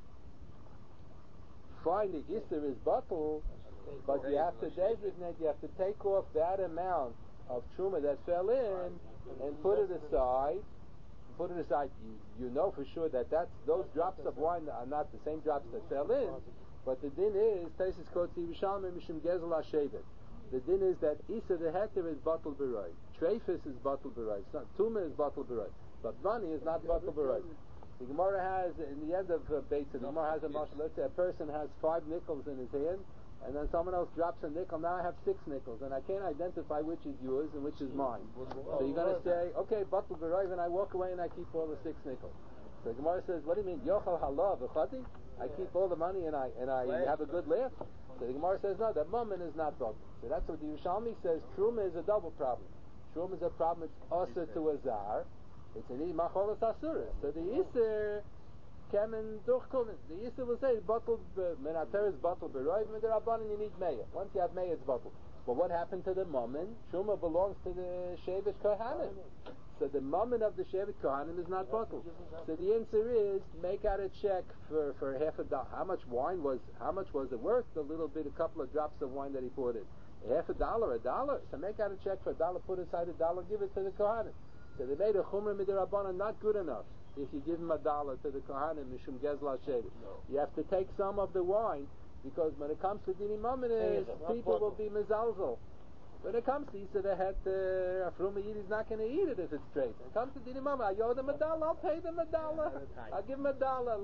Fine, the Isser is bottled, but you have to designate, you have to take off that amount of Truma that fell in and put it aside. put it aside. You know for sure that those drops of wine are not the same drops that fell in. But the din is, Taisus quotes Yerushalmi Mishum Gezel HaShevet. The din is that Isa the Heter is Batal B'Roi. Treifus is Batal B'Roi. Tuma is Batal B'Roi. But money is not Batal B'Roi. The Gemara has, in the end of Beitza, the Gemara has a mashal. Let's say a person has 5 nickels in his hand, and then someone else drops a nickel. Now I have 6 nickels, and I can't identify which is yours and which is mine. So you're going to say, okay, Batal B'Roi, and I walk away and I keep all the 6 nickels. So the Gemara says, what do you mean? Yochel halav v'chati? I keep all the money and I have a good laugh? So the Gemara says, no, that moment is not Batal. So that's what the Yerushalmi says. Truma is a double problem. Truma is a problem. It's also to a zar. It's an macholas asuras. So the Yisr kemen durchkumen. The Yisr will say, Batal menater is Batal b'roi, and you need meya. Once you have meya, it's Batal. But what happened to the moment? Truma belongs to the Shevet Kohanim. So the moment of the Shevet Kohanim is not Batal. So the answer is, make out a check for $50. How much was it worth? A little bit, a couple of drops of wine that he poured in. $50, $1. So make out a check for $1, put aside $1, give it to the Kohanim. So they made a Chumrah Midirabbanan not good enough. If you give him $1 to the Kohanim, Mishum Gezla Shevet. You have to take some of the wine, because when it comes to Dini Mamanis, people will be mezalzel. When it comes to Yisa the Heter, Afruma Yid is not going to eat it if it's straight. When it comes to Dini Mama, I owe them $1, I'll pay them $1. I'll give them $1.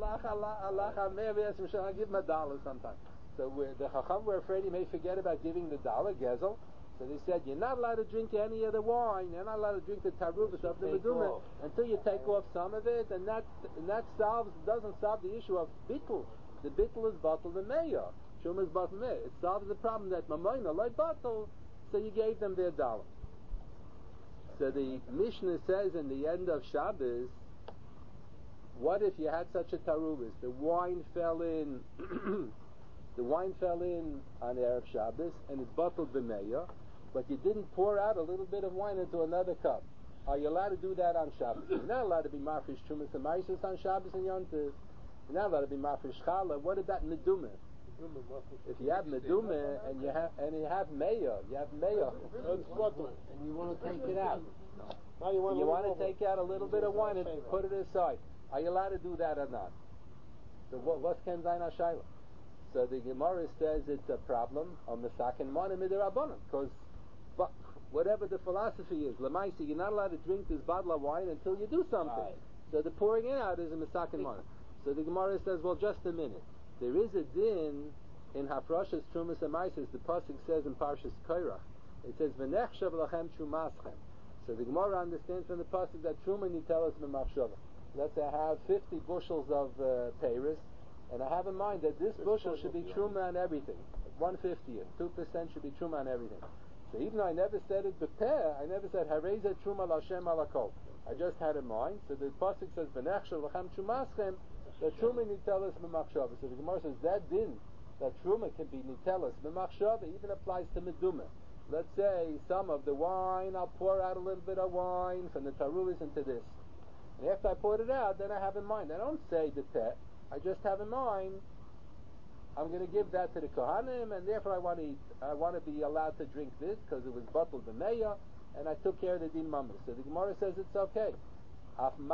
I'll give them $1 sometime. So the Chacham were afraid he may forget about giving the $1, Gezel. So they said, you're not allowed to drink any of the wine, you're not allowed to drink the tarubas of the meduma until you take off some of it, and that doesn't solve the issue of bittul. The bittul is batal the meya. Shum is batal meya. It solves the problem that mamayna like batal, so you gave them their $1. So the Mishnah says in the end of Shabbos, what if you had such a tarubas? The wine fell in on Erev Shabbos, and it's batal b'meya, but you didn't pour out a little bit of wine into another cup. Are you allowed to do that on Shabbos? You're not allowed to be marfish chumas and maisus on Shabbos and Yom Tov. You're not allowed to be marfish challah. What about medumah? If you have medumah and you have meya, and you want to take it out. You want to take out a little bit of wine and put it aside. Are you allowed to do that or not? So what's ken zayin hashayla? So the Gemara says it's a problem on Mesaken Mana Midirabbanan, because whatever the philosophy is, Lamaisi, you're not allowed to drink this bottle of wine until you do something. Right. So the pouring it out is a Mesaken Mana. So the Gemara says, well, just a minute. There is a din in Hafrashas Trumas Amaisis. The pasuk says in Parshas Korach, it says V'nechshav lachem trumaschem. So the Gemara understands from the pasuk that Truma nitelas b'machshava. Let's say I have 50 bushels of peiros, and I have in mind that this bushel should be Truma on everything. 1/50th, 2% should be Truma on everything. So even though I never said it b'peh, I never said Hareza Truma l'Hashem alakol. I just had in mind. So the pasuk says V'nechshav lachem trumaschem. The Truma nitelas b'machshava. So the Gemara says that din, that Truma can be nitelas b'machshava, even applies to meduma. Let's say some of the wine, I'll pour out a little bit of wine from the taruvis into this. And after I poured it out, then I have in mind, I don't say the pet, I just have in mind, I'm going to give that to the Kohanim, and therefore I want to be allowed to drink this, because it was bottled b'meya, and I took care of the din mamre. So the Gemara says it's okay. It's a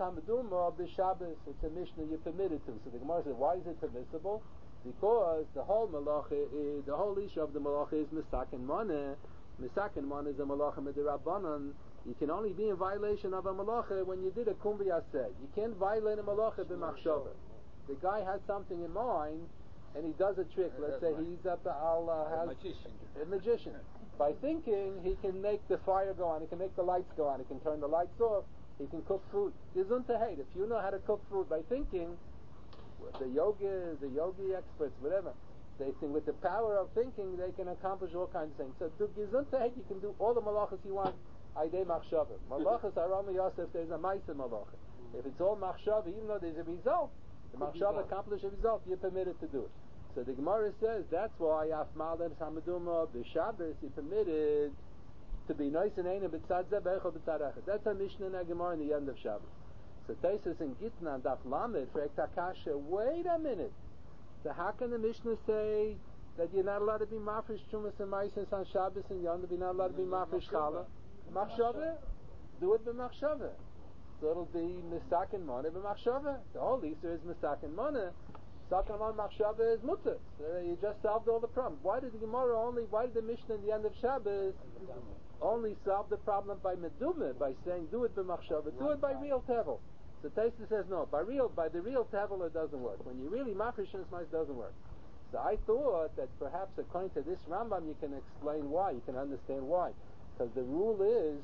Mishnah you're permitted to. So the Gemara says, why is it permissible? Because the whole malacha, the whole issue of the malacha is Mesaken Mana. Mesaken Mana is a malacha midirabbanan. You can only be in violation of a malacha when you did a kum v'yaseh. You can't violate a malacha b'machshava. The guy has something in mind, and he does a trick. Let's say he's up a magician. By thinking, he can make the fire go on, he can make the lights go on, he can turn the lights off, he can cook food. Gesundheit. If you know how to cook food by thinking, the yogi experts, whatever, they think with the power of thinking they can accomplish all kinds of things. So do gesundheit, you can do all the malachas you want. Aidei machshava. Malachas are only also if there's a ma'aser malacha. If it's all machshava, even though there's a result, the machshava accomplishes a result, you're permitted to do it. So the Gemara says that's why afmalem samaduma b'Shabbos you're permitted to be nice and ein b'tzad zeh b'echol b'tzad echad. That's a Mishnah in a Gemara in the end of Shabbos. So Taisus in Gitna and Daf Lamed for Ektakasha. Wait a minute. So how can the Mishnah say that you're not allowed to be mafresh Trumas and Maises on Shabbos and Yom Tov? You're not allowed to be mafresh Challah. Machshava, do it b'machshava. so it'll be misaken money b'machshava. The whole Isser is misaken money. Misaken money b'machshava is mutter. So you just solved all the problems. Why did the Mishnah in the end of Shabbos only solve the problem by medumah, by saying do it b'machshava, do it by real tevel? So Taisa says no, by the real tevel it doesn't work. When you really machrish it doesn't work. So I thought that perhaps according to this Rambam you can explain why, you can understand why. Because the rule is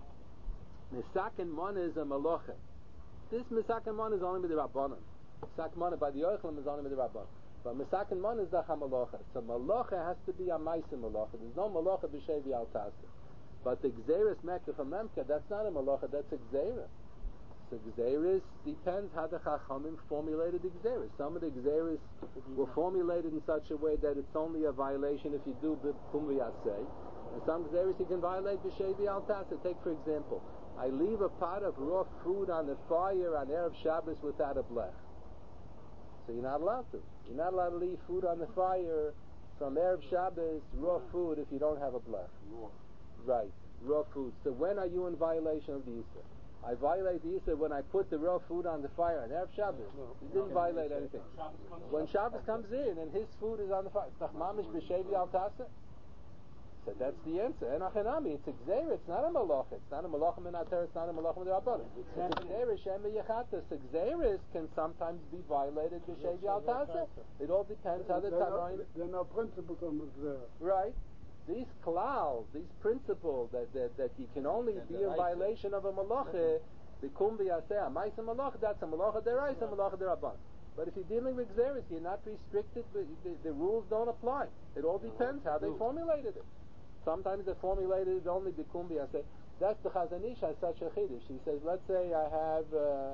misaken mon is a malocha. This misaken mon is only with the Rabbanon. Misaken mon by the Yochalim is only with the Rabbanon. But misaken mon is the hamalocha. So malocha has to be a ma'isa malocha. There's no malocha b'shevi al taseh. But the gzeres mekach memka, that's not a malocha, that's a gzera. So gzeres depends how the Chachamim formulated the gzeres. Some of the gzeres were formulated in such a way that it's only a violation if you do b'kum v'yaseh. And some gzeres you can violate b'shevi al taseh. Take for example, I leave a pot of raw food on the fire on Erev Shabbos without a blech. So you're not allowed to. You're not allowed to leave food on the fire from Erev Shabbos, raw food, if you don't have a blech. Right, raw food. So when are you in violation of the Isser? I violate the Isser when I put the raw food on the fire on Erev Shabbos. You didn't violate anything. When Shabbos comes in and his food is on the fire, Nachmamish b'shevi al taseh. So that's the answer. Enochenami, it's a gzeira, it's not a malacha. It's not a malacha min ater, it's not a malacha min rabbanon. It's a gzeira shema yechata. So gzeiras can sometimes be violated b'shevi al taseh. It all depends how the Tanoim. There are no principles on the gzeira. Right. These klal, these principles that you can only be in violation of a malacha, the kum v'yaseh, a ma'isa malacha, that's a malacha deraisa, a malacha derabban. But if you're dealing with gzeiras, you're not restricted. The rules don't apply. It all depends how they formulated it. Sometimes they formulated it only bikum v'yaseh. That's the Chazon Ish has such a chiddush. He says, let's say I have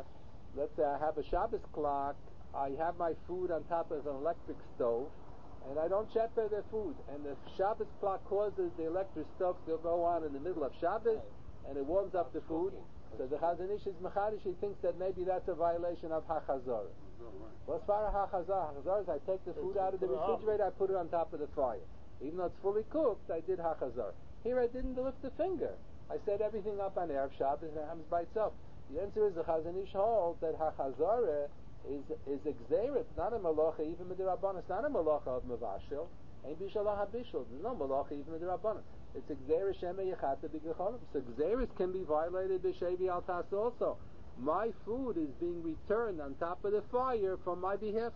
a Shabbos clock. I have my food on top of an electric stove, and I don't check for the food. And the Shabbos clock causes the electric stove to go on in the middle of Shabbos, and it warms up the food. So the Chazon Ish is mechadish. He thinks that maybe that's a violation of hachazara. What's far hachazara? Hachazara is I take the food out of the refrigerator, I put it on top of the fire. Even though it's fully cooked, I did hachazar. Here I didn't lift a finger. I set everything up on Erev Shabbos and it happens by itself. The answer is the Chazon Ish holds that hachazara is a gzeira. It's not a malacha even with the Rabbanon. It's not a malacha of mavashil. Ain't bishalah habishal. There's no malacha even with the Rabbanon. It's a gzeira shema yechata b'gecholim. So gzeiras can be violated b'shevi al taseh also. My food is being returned on top of the fire from my behalf.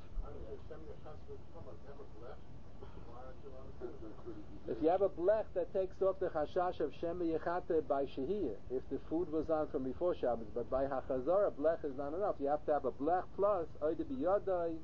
If you have a blech that takes off the chashash of Shema Yechata by Shehiyah, if the food was on from before Shabbos, but by Hachazar, a blech is not enough. You have to have a blech plus Oida B'Yadai.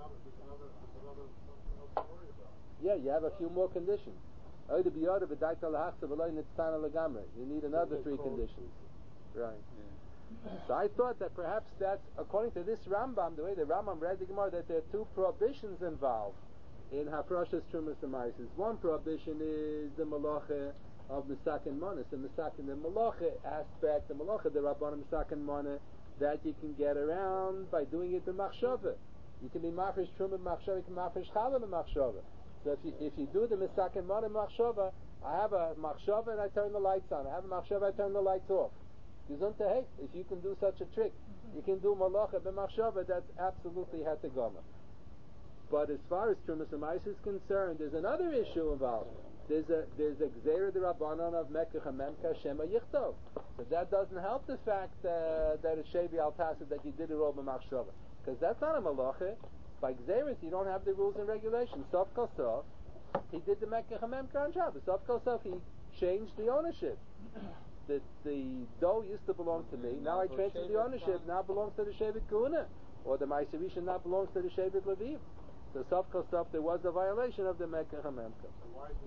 Yeah, you have a few more conditions. Oida B'Yadai B'Daita L'Hachsa V'Loi Nitztana L'Gamre. You need another 3 conditions. Right. Yeah. So I thought that perhaps that's, according to this Rambam, the way the Rambam read the Gemara, that there are 2 prohibitions involved in Hafrashas Trumas Amaisis. One prohibition is the malacha of Misaken Manas, the malacha aspect, the malacha, the Rabbanim Misaken Mana, that you can get around by doing it b'machshava. You can be mafresh Truma b'machshava, you can mafresh Chala b'machshava. So if you do the Misaken Mana b'machshava, I have a machshava and I turn the lights on. I have a machshava, I turn the lights off. Gesundheit, if you can do such a trick, you can do malacha b'machshava, that's absolutely hatagama. But as far as Trumas Amais is concerned, there's another issue involved. There's a Gzeira de Rabbanon of Mekach Memka Shema Yichtov. So that doesn't help the fact that it's Shevi Al Taseh that you did it all b'machshava. Because that's not a malacha. By Gzeiras you don't have the rules and regulations. Sof Kol Sof, he did the Mekach Memka on Shabbos. Sof Kol Sof, he changed the ownership. The dough used to belong to me. Now I transfer the ownership. Now it belongs to the Shevet Kuna. Or the Ma'aseh Rishon now belongs to the Shevet Levi. So Sof Kol Sof, there was a violation of the Mekach HaMemka. So why is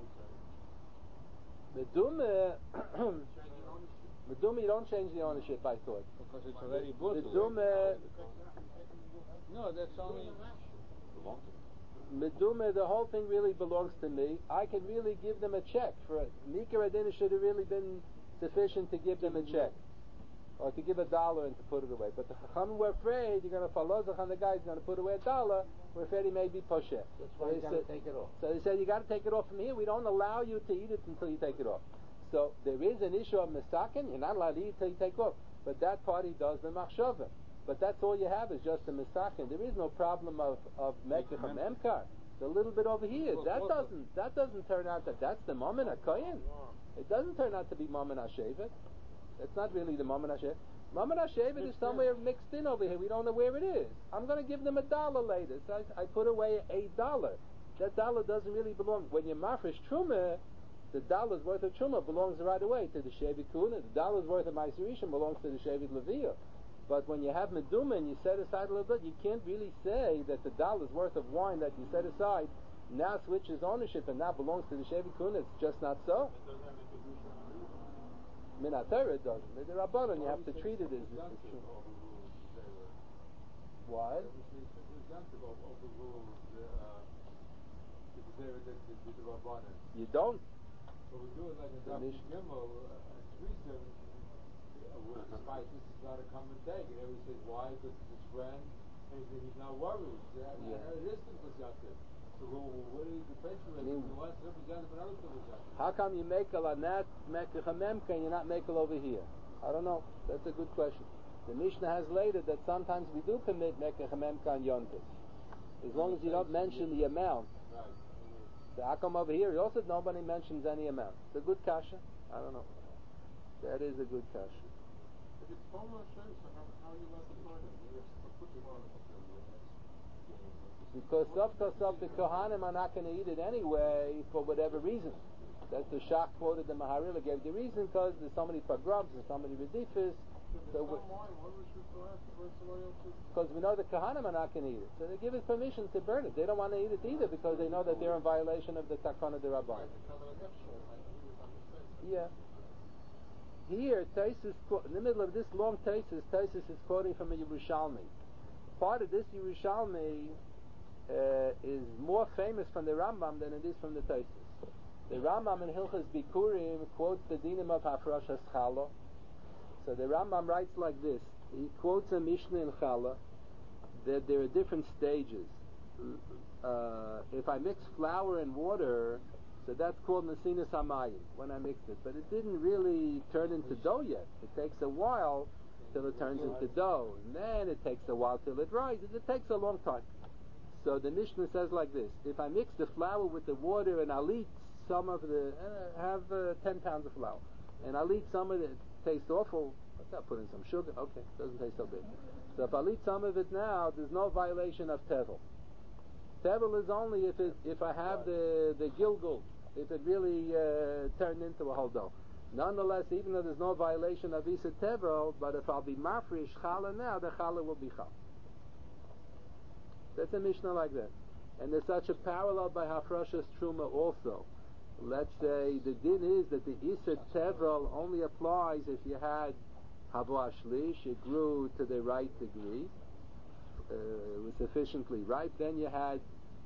Meduma okay? Meduma, you don't change the ownership, I thought. Because it's already bought. No, that's only... Meduma, the whole thing really belongs to me. I can really give them a check. For Mikra Adina should have really been sufficient to give them a check. Or to give $1 and to put it away. But the Chachamim were afraid you're going to follow the guy's going to put away $1. We're afraid he may be posheh. That's why you got to take it off. So they said you got to take it off from here. We don't allow you to eat it until you take it off. So there is an issue of misaken. You're not allowed to eat it until you take it off. but that part he does b'machshava. But that's all you have is just a misachin. There is no problem of mekach memkar. The little bit over here, that doesn't turn out that's the Mammon HaKoyen. It doesn't turn out to be Mammon HaShevet. That's not really the Mammon HaShevet. Mammon HaShevet is somewhere mixed in over here. We don't know where it is. I'm going to give them $1 later. So I put away $8. That dollar doesn't really belong. When you mafresh truma, the dollar's worth of truma belongs right away to the Shevet Kuna. The dollar's worth of Ma'aser Rishon belongs to the Shevet Leviah. But when you have meduma and you set aside a little bit, you can't really say that the $1 worth of wine that you set aside now switches ownership and now belongs to the Shevet Kuna. It's just not so. Min HaTorah it doesn't. The Rabbanon, you have to treat it as if it's true. Why? You don't. But we do it like in Dr. Gimel, Teresa, spices is got to come and take. And everybody says, why? Because it's his friend, and he's not worried. It is represented. So what is the pension rate? What's represented, but others represented. How come you make a lanat, mekach memka, and you're not makel over here? I don't know. That's a good question. The Mishnah has later that sometimes we do permit mekach memka on yontif, as long as you don't mention the amount. Right. So how come over here? He also nobody mentions any amount. It's a good kasha. I don't know. That is a good kasha. If it's Mammon HaShevet, so how are you allowed to find it? You have to put the water Because the Kohanim are not going to eat it anyway for whatever reason. That's the Shach quoted the Maharila gave the reason because there's so many pogroms and so many redifis. Because we know the Kohanim are not going to eat it, so they give us permission to burn it. They don't want to eat it either because they know that they're in violation of the Takana de Rabban. Yeah. Here, Taisus, in the middle of this long Taisus is quoting from a Yerushalmi. Part of this Yerushalmi is more famous from the Rambam than it is from the Taisus. The Rambam in Hilchas Bikurim quotes the dinim of Hafrashas Challah. So the Rambam writes like this. He quotes a Mishnah in Challah that there are different stages. If I mix flour and water, so that's called Nesinas Hamayim when I mixed it. But it didn't really turn into dough yet. It takes a while till it turns into dough. And then it takes a while till it rises. It takes a long time. So the Mishnah says like this. If I mix the flour with the water and I'll eat some of the, have 10 pounds of flour, and I'll eat some of it, tastes awful, I'll put in some sugar, okay, doesn't taste so big. So if I'll eat some of it now, there's no violation of Tevel. Tevel is only if I have the Gilgul, if it really turned into a whole dough. Nonetheless, even though there's no violation of Isa Tevel, but if I'll be mafresh challah now, the challah will be chal. That's a Mishnah like that. And there's such a parallel by Hafrashas Truma also. Let's say the din is that the Isa Tevel only applies if you had Havo Ashlish, it grew to the right degree, it was sufficiently ripe. Then you had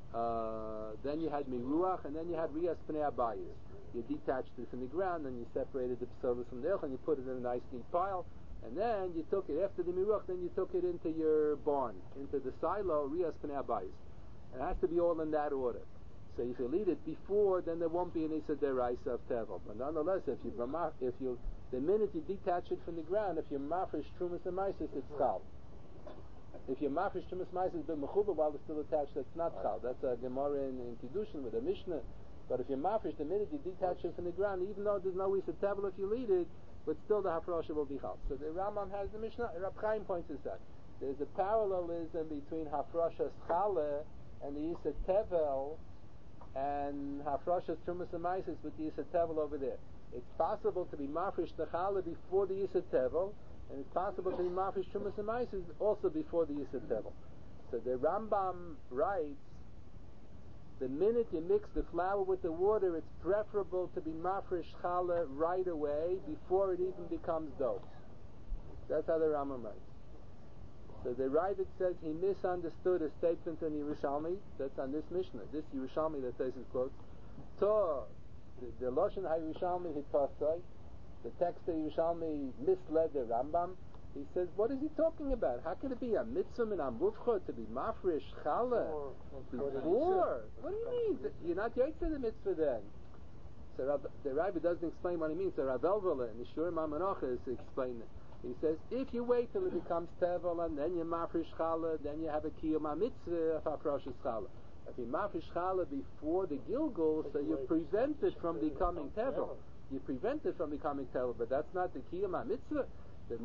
Miruach, and then you had Riyas Pnei Abayis. You detached it from the ground, and you separated the psolas from the elch, and you put it in a nice neat pile. And then you took it after the Miruach. Then you took it into your barn, into the silo, Riyas Pnei Abayis. It has to be all in that order. So if you eat it before, then there won't be an Issa Deraisa of Tevel. But nonetheless, the minute you detach it from the ground, if you're mafresh Trumas and Maisis, it's chal. If you're mafresh Trumas and Maisis b'mechuba while it's still attached, that's not chal. That's a Gemara in Kiddushin with a Mishnah. But if you're mafresh, the minute you detach it from the ground, even though there's no Issa Tevel if you eat it, but still the hafrosha will be chal. So the Rambam has the Mishnah. Rab Chaim points this out. There's a parallelism between hafrosha's chaleh and the Issa Tevel, and hafrashas trumas and maisis with the Issa Tevel over there. It's possible to be mafresh the challah before the Issa Tevel, and it's possible to be mafresh trumas and maisis also before the Issa Tevel. So the Rambam writes, the minute you mix the flour with the water, it's preferable to be mafresh challah right away before it even becomes dough. That's how the Rambam writes. So the Ravid says he misunderstood a statement in Yerushalmi. That's on this Mishnah. This Yerushalmi that says his quote. The Lashon HaYerushalmi Hitosai. The text of Yerushalmi misled the Rambam. He says, what is he talking about? How can it be a mitzvah min amuvcha to be mafresh challah before? What do you mean? You're not yet to the mitzvah then. So the Rabbi doesn't explain what he means. So Rav Elvela and the Shurim HaManachos explain it. He says, if you wait till it becomes tevel and then you mafresh challah, then you have a kiyum mitzvah of hafroshes challah. If you mafresh challah before the gilgul, so you prevent it from becoming tevel. You prevent it from becoming tevel, but that's not the kiyum mitzvah. The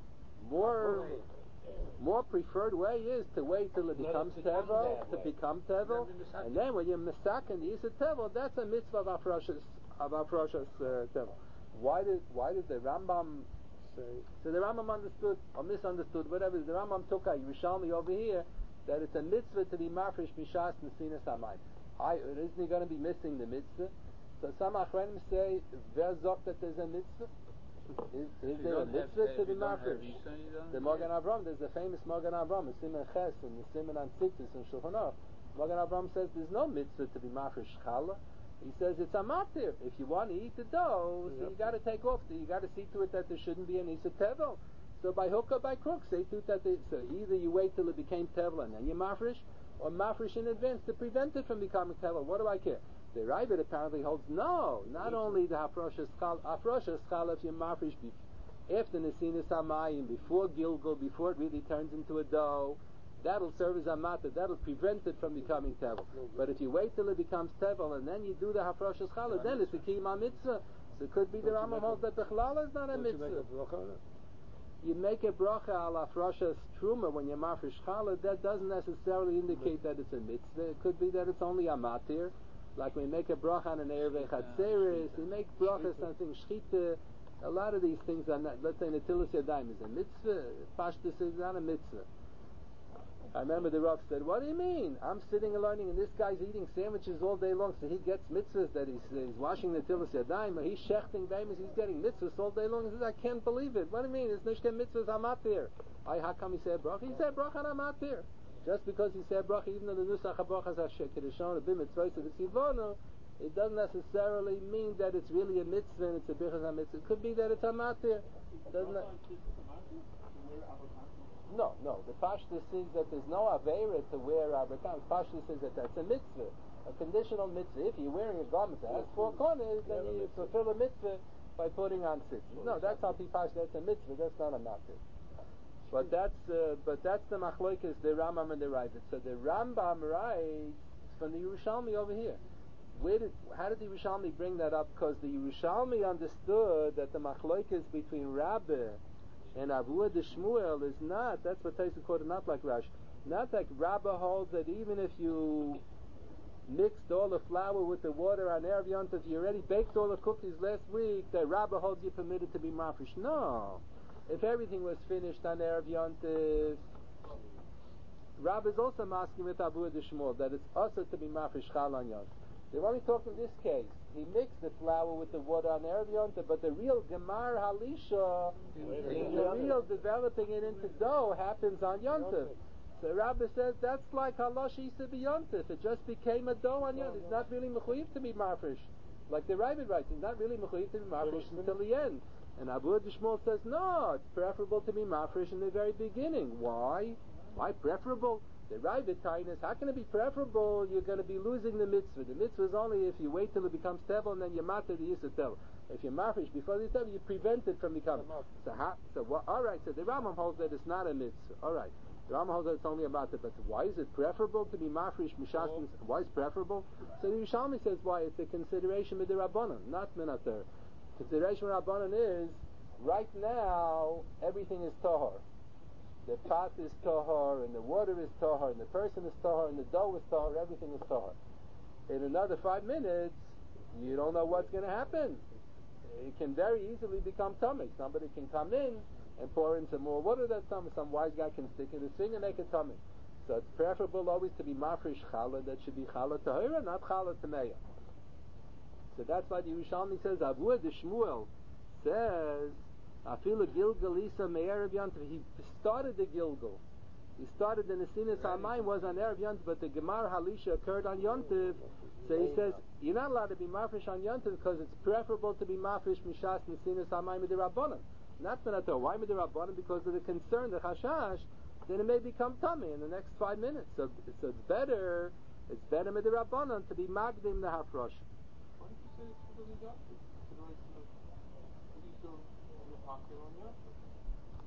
more preferred way is to wait till it becomes tevel, to become tevel, and then when you're misaken the Yisra tevel, that's a mitzvah of hafroshes tevel. Why did the Rambam say? So the Rambam understood or misunderstood, whatever. The Rambam took a Yerushalmi over here that it's a mitzvah to be mafresh b'shas nesinas hamayim. Isn't he going to be missing the mitzvah? So some achronim say, "Wer sagt that there's a mitzvah? Is there a mitzvah to be mafresh?" The Magen Avram, there's the famous Magen Avram, the Siman Ches and the Siman Ansitis and Shulchan Aruch. Magen Avram says there's no mitzvah to be mafresh challah. He says it's a matir. If you want to eat the dough, so you got to take off. You got to see to it that there shouldn't be an Yisra tevel. So by hook or by crook, say to it that so either you wait till it became tevel and then you mafresh, or mafresh in advance to prevent it from becoming tevel. What do I care? The Ravid apparently holds no. Not only the hafroshes chal if you mafresh after nesinas hamayim, before gilgul, before it really turns into a dough. That'll serve as a matter. That'll prevent it from becoming tevel. But if you wait till it becomes tevel and then you do the hafroshes challah, then it's a kiyum mitzvah. So it could be the Rambam holds that bechlal is not a mitzvah. You make a bracha al hafroshes truma when you mafresh challah. That doesn't necessarily indicate that it's a mitzvah. It could be that it's only a matir. Like we make a bracha on an erev chatzeres, we make brachas on things shchita. A lot of these things are not. Let's say netilas yadayim is a mitzvah. Pashtus is not a mitzvah. I remember the Rav said, what do you mean? I'm sitting and learning and this guy's eating sandwiches all day long, so he gets mitzvahs that he's washing the tilas yadayim, or he's shechting behemoths, he's getting mitzvahs all day long. He says, I can't believe it. What do you mean? It's nishken mitzvahs, I'm not there. How come he said bracha? He said bracha and I'm not there. Just because he said bracha, even though the nusach ha-brachas ha-shekidashon, a b'mitzvahs of the sivono, it doesn't necessarily mean that it's really a mitzvah and it's a bichas ha-mitzvah. It could be that it's a matir. Doesn't it? No. The Pashtus says that there's no Aveira to wear Abraham. Pashtus says that that's a mitzvah, a conditional mitzvah. If you're wearing a garment that has 4 corners, then you fulfill a mitzvah by putting on 6. No, that's how Pashtus. That's a mitzvah. That's not a matzah. But that's the machloikas, the Rambam and the Ravid. So the Rambam writes from the Yerushalmi over here. How did the Yerushalmi bring that up? Because the Yerushalmi understood that the machloikas between Rabbah and Avua de Shmuel is not, that's what Taisa called it, not like Rash. Not like Rabbah holds that even if you mixed all the flour with the water on Erev Yontif, you already baked all the cookies last week, that Rabbah holds you permitted to be mafresh. No. If everything was finished on Erev Yontif, Rabbah is also masking with Avua de Shmuel that it's also to be mafresh chal on Yontif. They're only talking this case. He mixed the flour with the water on Erev Yontif, but the real Gemar Halisha, the real developing it into dough happens on Yontif. So Rabbi says that's like Halash Isa B'Yontif. It just became a dough on Yontif. It's not really mechuyev to be mafresh. Like the Ravid writes, it's not really mechuyev to be mafresh until the end. And Abu Dishmol says, no, it's preferable to be mafresh in the very beginning. Why? Why preferable? The Ravid Tainus, how can it be preferable? You're going to be losing the mitzvah. The mitzvah is only if you wait till it becomes tevel and then you matter the Yisra tevel. If you're mafresh before the tevel, you prevent it from becoming. Alright, so the Rambam holds that it's not a mitzvah. Alright. The Rambam holds that it's only a matter, but why is it preferable to be mafresh mishas? Why is preferable? So the Yerushalmi says why it's a consideration with the Rabbanan, not minater. Consideration with Rabbanan is right now everything is tahor. The pot is tahor, and the water is tahor, and the person is tahor, and the dough is tahor, everything is tahor. In another 5 minutes, you don't know what's going to happen. It can very easily become tummy. Somebody can come in and pour in some more water that's tummy. Some wise guy can stick in his finger and make it tummy. So it's preferable always to be mafresh challah, that should be challah tahira, not challah tameya. So that's why the Yerushalmi says, Avua de Shmuel says, Afilu Gilgal Isa me'erev Yontif. He started the Gilgal. He started the Nesinas Hamayim was on Erev Yontif, but the Gemar Halisha occurred on Yontif. So he says, you're not allowed to be mafresh on Yontif because it's preferable to be mafresh mishas Nesinas Hamayim Midirabbanan. Not Minator. Why Midirabbanan? Because of the concern, the chashash, then it may become tummy in the next 5 minutes. So it's better Midirabbanan to be magdim the hafrosh. Why don't you say it's because he's up? Popular on Yontif.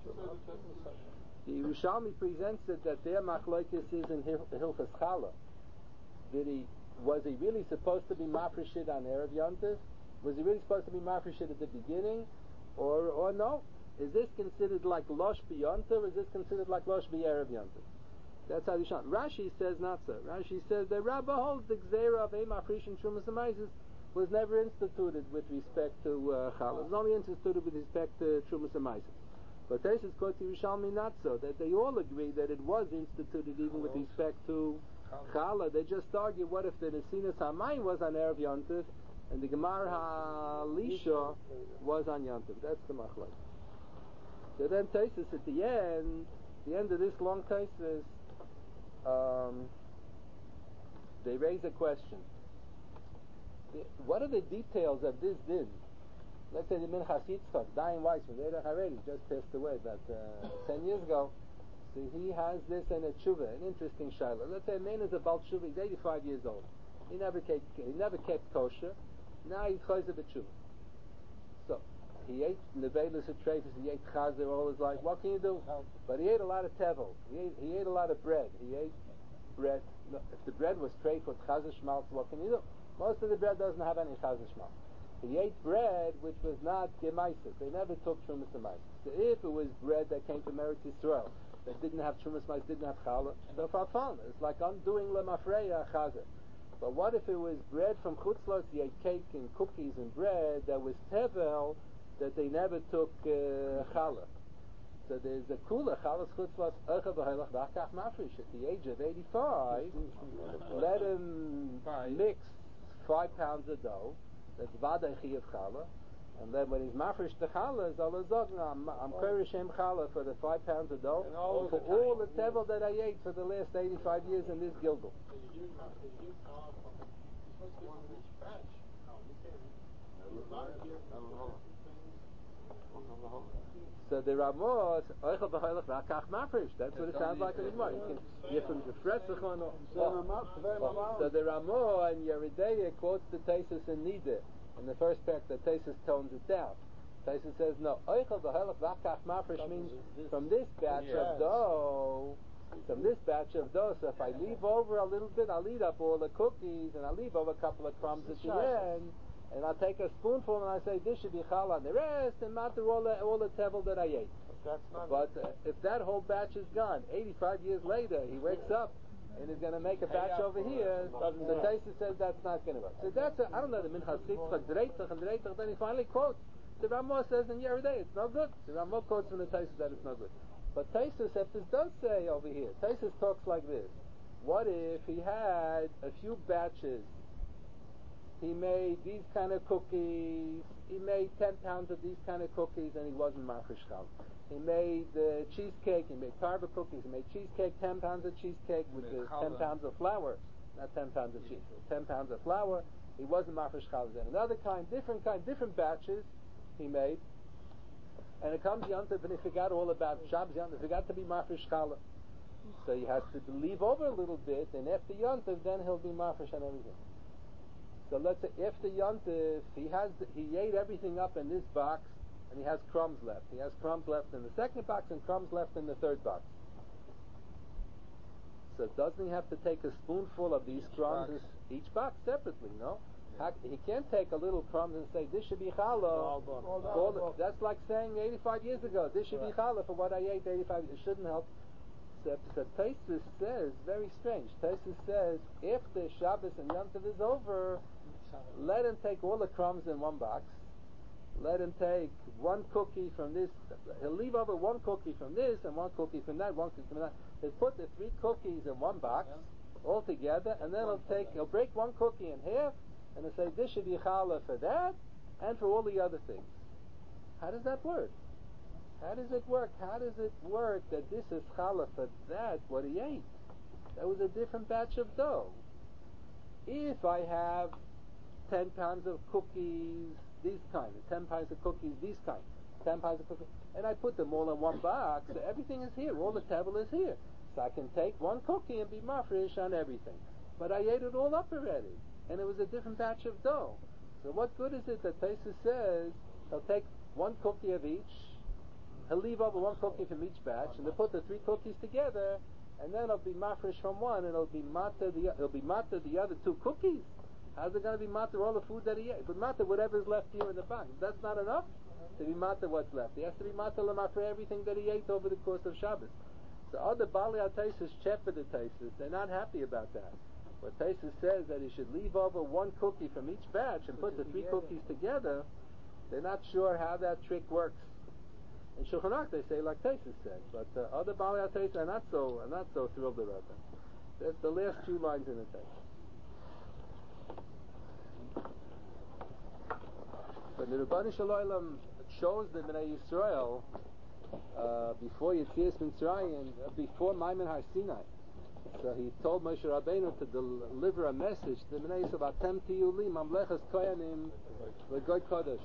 The Yerushalmi presents it that their machlokes is in Hilchas Chala. Was he really supposed to be mafreshit on Erev Yontif? Was he really supposed to be mafreshit at the beginning? Or no? Is this considered like Losh B'Yontif, or is this considered like Losh B'Erev Yontif? That's how Yishon. Rashi says not so. Rashi says the Rabbah holds the Gzeira of Eim Afrish and Trumas Amaisis was never instituted with respect to Chala. It was only instituted with respect to Trumas Amaisis. But Tesis quotes Yerushalmi not so, that they all agree that it was instituted even with respect to Chala. They just argue, what if the Nesinas HaMayim was on Erev Yontif and the Gemar HaLisha was on Yontif? That's the machlok. So then Tesis at the end of this long Tesis, they raise a question. What are the details of this din? Let's say the Minchas Yitzchak, Dayan Weissman, Eidach Haredi, just passed away about 10 years ago. So he has this in a tshuva, an interesting shayla. Let's say a man is a Baal Tshuva, he's 85 years old. He never kept kosher. Now he's chayzer b'tshuva. So he ate nevelis u'treifus, he ate chazer all his life. What can you do? But he ate a lot of tevel. He ate a lot of bread. He ate bread. No, if the bread was treif with chazer schmaltz, what can you do? Most of the bread doesn't have any chazer schmaltz. He ate bread which was not gemaisis. They never took trumas gemaisis. So if it was bread that came from Eretz Yisrael, that didn't have trumas gemaisis, didn't have challah, so far fun. It's like undoing lemafreya chazer. But what if it was bread from chutzlos? He ate cake and cookies and bread that was tevel, that they never took challah. So there's a kula chalas chutzlos echa v'helach v'akach mafresh. At the age of 85, let him mix 5 pounds of dough. That's vaday chi of challah, and then when he's mafresh the challah, is Allah zogna, I'm korishem challah for the 5 pounds of dough, and for all the tevel that I ate for the last 85 years in this gilgul. So the Ramos, oichel b'choylech v'akach mafresh. That's what it sounds like in the Gemara. You can refresh the chon. So the Ramo and Yeridea quotes the Tesis in Nida. In the first pack, the Tesis tones it down. Tesis says no. Oichel b'choylech v'akach mafresh means from this batch of dough. So if I leave over a little bit, I'll eat up all the cookies, and I'll leave over a couple of crumbs at the end. And I'll take a spoonful and I say this should be challah on the rest, and matter all the tevel that I ate. But if that whole batch is gone, 85 years later he wakes up and is going to make a batch over here, the Taisa says that's not going to work. So that's I don't know, the Minchas Yitzchak Dreitach and Dreitach, then he finally quotes. The Ramah says in Yeridei it's no good. The Ramah quotes from the Taisa that it's no good. But Taisus does say over here, Taisus talks like this. What if he had a few batches? He made these kind of cookies. He made 10 pounds of these kind of cookies, and he wasn't mafresh chal. He made cheesecake. He made tarba cookies. He made cheesecake, 10 pounds of cheesecake with the 10 pounds of flour. Not 10 pounds of cheese. 10 pounds of flour. He wasn't mafresh chal. Then another different batches he made. And it comes Yontif, and he forgot all about Shabbos Yontif. He forgot to be mafresh challah. So he has to leave over a little bit, and after Yontif, then he'll be mafresh on everything. So let's say after Yontif, he ate everything up in this box, and he has crumbs left. He has crumbs left in the second box and crumbs left in the third box. So doesn't he have to take a spoonful of these crumbs each box separately? No. He can't take a little crumbs and say this should be challah. That's like saying 85 years ago this should be challah for what I ate 85 years. It shouldn't help. So Taisus says, very strange. Taisus says if the Shabbos and Yom Tov is over, let him take all the crumbs in one box. Let him take one cookie from this. He'll leave over one cookie from this and one cookie from that. One cookie from that. He'll put the 3 cookies in one box all together, and then he'll break one cookie in half. And they say this should be challah for that and for all the other things. How does that work? How does it work? How does it work that this is challah for that, what he ate? That was a different batch of dough. If I have 10 pounds of cookies, these kind, 10 pounds of cookies, these kind, 10 pounds of cookies, and I put them all in one box, so everything is here, all the table is here. So I can take one cookie and be mafresh on everything. But I ate it all up already. And it was a different batch of dough. So what good is it that Taisus says he'll take one cookie of each, he'll leave over one cookie from each batch, and they'll put the 3 cookies together, and then it'll be mafresh from one, and it'll be matter the other 2 cookies. How's it going to be matter all the food that he ate? But matter whatever's left here in the box. That's not enough to be matter what's left. He has to be matter for everything that he ate over the course of Shabbos. So other Bali Taisus shepherd the Taisus, they're not happy about that. What Taisus says that he should leave over 1 cookie from each batch and put the 3 cookies together, they're not sure how that trick works. In Shulchan Aruch they say like Taisus said, but other Bali Taisus are not so thrilled about that. That's the last 2 lines in the Taisus. But the Rebbeinu Shalom chose the Bnei Yisrael before Yetzias Mitzrayim, before Maimon Har Sinai. So he told Moshe Rabbeinu to deliver a message to the Bnei Yisrael, Atem tiyu li mamlechas koyanim v'goy kodesh.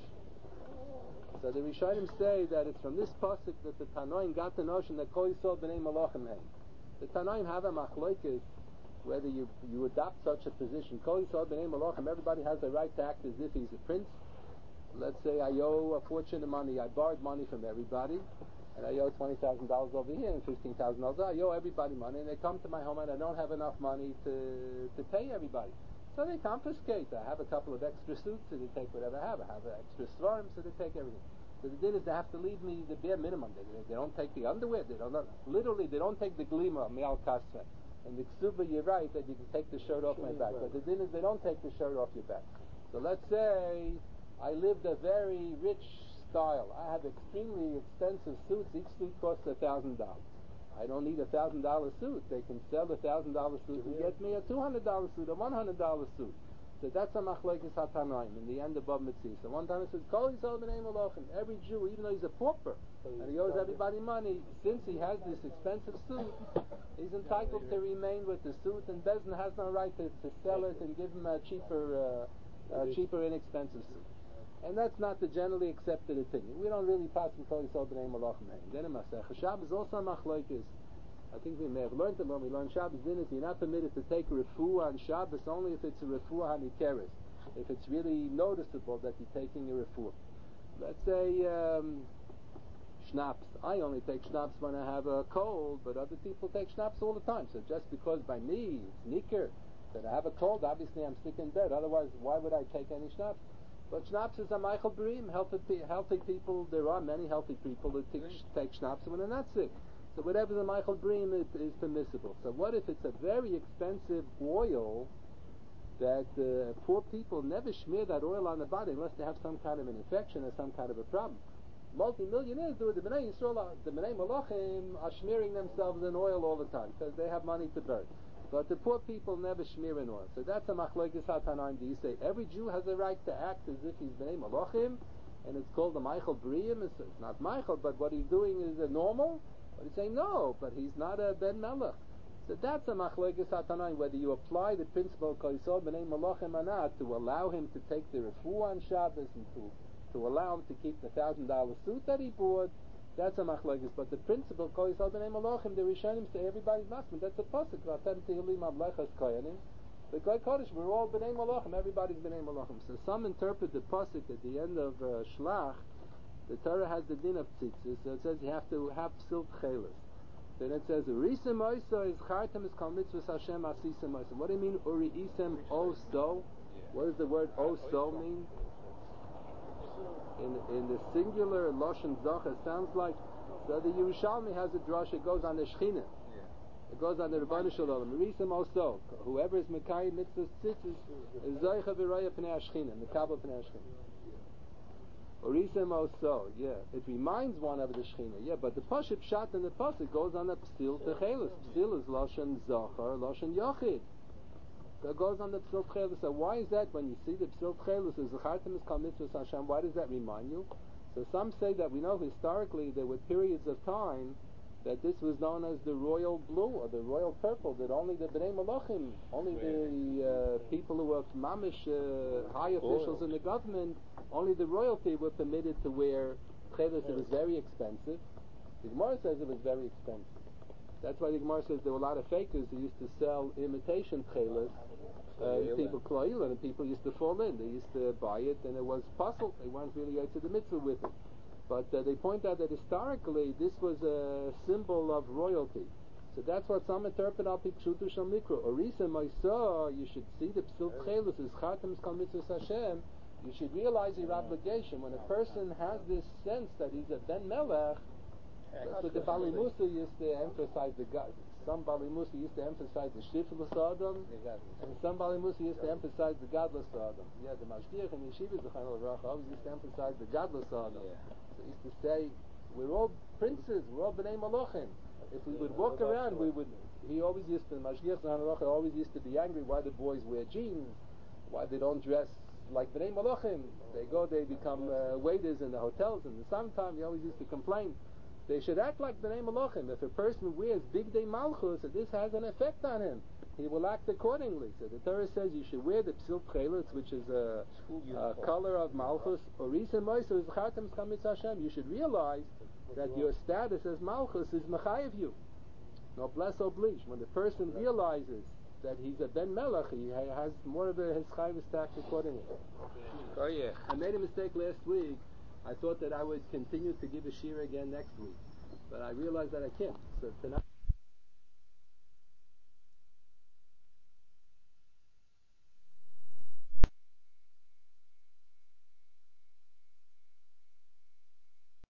So the Rishonim say that it's from this pasuk that the Tanoim got the notion that Kol Yisrael b'nei Malachim heim. The Tanoim have a machlokes whether you adopt such a position. Kol Yisrael b'nei Malachim, everybody has the right to act as if he's a prince. Let's say I owe a fortune of money. I borrowed money from everybody, and I owe $20,000 over here and $15,000. I owe everybody money, and they come to my home and I don't have enough money to pay everybody. So they confiscate. I have a couple of extra suits, so they take whatever I have. I have extra svarim, so they take everything. So the din is they have to leave me the bare minimum. They don't take the underwear. They don't take the glima, me'al kasra. And the ksuba, you're right that you can take the shirt off my back. But the din is they don't take the shirt off your back. So let's say I lived a very rich style. I have extremely expensive suits. Each suit costs $1,000. I don't need $1,000 suit. They can sell $1,000 suit and get me a $200 suit, a $100 suit. So that's a machlokes hatanaim in the end of Bab Mitzvah. So one time it says, Kol Yisrael b'nei Malachim. Every Jew, even though he's a pauper and he owes everybody money, since he has this expensive suit, he's entitled to remain with the suit, and Bezdin has no right to sell it and give him a cheaper, inexpensive suit. And that's not the generally accepted opinion. We don't really pass in Kol Yisrael b'nei Malachim. Then in Masechah Shabbos is also a machlokes. I think we may have learned it when we learned Shabbos din is you're not permitted to take refuah on Shabbos only if it's a refuah hanikeres. If it's really noticeable that you're taking a refuah. Let's say schnapps. I only take schnapps when I have a cold, but other people take schnapps all the time. So just because by me it's nicker that I have a cold, obviously I'm sick in bed. Otherwise, why would I take any schnapps? But schnapps is a Michael Bream. Healthy people. There are many healthy people who take schnapps when they're not sick. So whatever the Michael Bream is permissible. So what if it's a very expensive oil that poor people never smear that oil on the body unless they have some kind of an infection or some kind of a problem? Multi-millionaires do it. The Bnei Yisrael, the Bnei Malachim are smearing themselves in oil all the time because they have money to burn. But the poor people never smear in oil. So that's a machlokes hatanaim. Do you say every Jew has a right to act as if he's Bnei Malachim and it's called the Michael Bream? It's not Michael, but what he's doing is normal? But he's saying no, but he's not a Ben Melech. So that's a machlokes hatanaim, whether you apply the principle Kol Yisrael b'nei Malachim or not to allow him to take the refuah on Shabbos and to allow him to keep the $1,000 suit that he bought. That's a machlokes. But the principle Kol Yisrael b'nei Malachim, the Rishonim say everybody's masmin. That's a pasuk. Atem tiyu li mamlechas koyanim. The Goy Kodesh, we're all b'nei Malachim. Everybody's b'nei Malachim. So some interpret the pasuk at the end of Shlach. The Torah has the din of tzitzis, so it says you have to have silk chelas. Then it says, Urisim oiso is chartem is kal mitzvahs Hashem asisem oiso. What do you mean, Uriisem oso? What does the word oso mean? In the singular Lashon Zocha, it sounds like, so the Yerushalmi has a drush, it goes on the Shechina. It goes on the Rebbeinu Shalom. Urisim oso. Whoever is Mekai mitzvahs tzitzis is Zoicha v'roya pnei Shechina, Mekabel pnei Shechina. Orisem also, it reminds one of the Shechina, but the Pashut Pshat in the Pasuk goes on the Psil Techelis. Psil is Lashon Zachar, Lashon Yochid. So it goes on the Psil Techelis. So why is that when you see the Psil Techelis is Zachartem is Kal Mitzvahs Hashem, why does that remind you? So some say that we know historically there were periods of time that this was known as the royal blue or the royal purple, that only the Bnei Malachim, only the people who were mamish, high officials in the government, only the royalty were permitted to wear tchelis. It was very expensive. The Gemara says it was very expensive. That's why the Gemara says there were a lot of fakers who used to sell imitation tchelis. People kloil, and people used to fall in. They used to buy it, and it was puzzled. They weren't really out to the mitzvah with it. But they point out that historically this was a symbol of royalty. So that's what some interpret al pi pshuto shel mikro. Orisa Maisa, you should see the psil tchelis is chatem kol mitzvos Hashem. You should realize your obligation. When a person has this sense that he's a ben melech, that's what the Bali Musa used to emphasize. Some Bali Musa used to emphasize the shiflus adam, and some Bali Musa used to emphasize the godless adam. Yeah, the Mashgiach and Yeshivas, the Chanel Racha, always used to emphasize the godless adam. So he used to say, we're all princes, we're all bnei malachim. If we would walk around, we would. He always used to, the Mashgiach and Chanel Racha always used to be angry why the boys wear jeans, why they don't dress like bnei malachim. They become waiters in the hotels in the summertime. He always used to complain. They should act like Bnei Malachim. If a person wears Big Day Malchus, this has an effect on him. He will act accordingly. So the Torah says you should wear the Psil Tchelis, which is a color of Malchus. Orisa Moisa is Chatem Chametz Hashem. You should realize that your status as Malchus is Mechayev you. No bless oblige. When the person realizes that he's a Ben Melech, he has more of his Chayvus tax accordingly. I made a mistake last week. I thought that I would continue to give a shir again next week, but I realized that I can't. So tonight.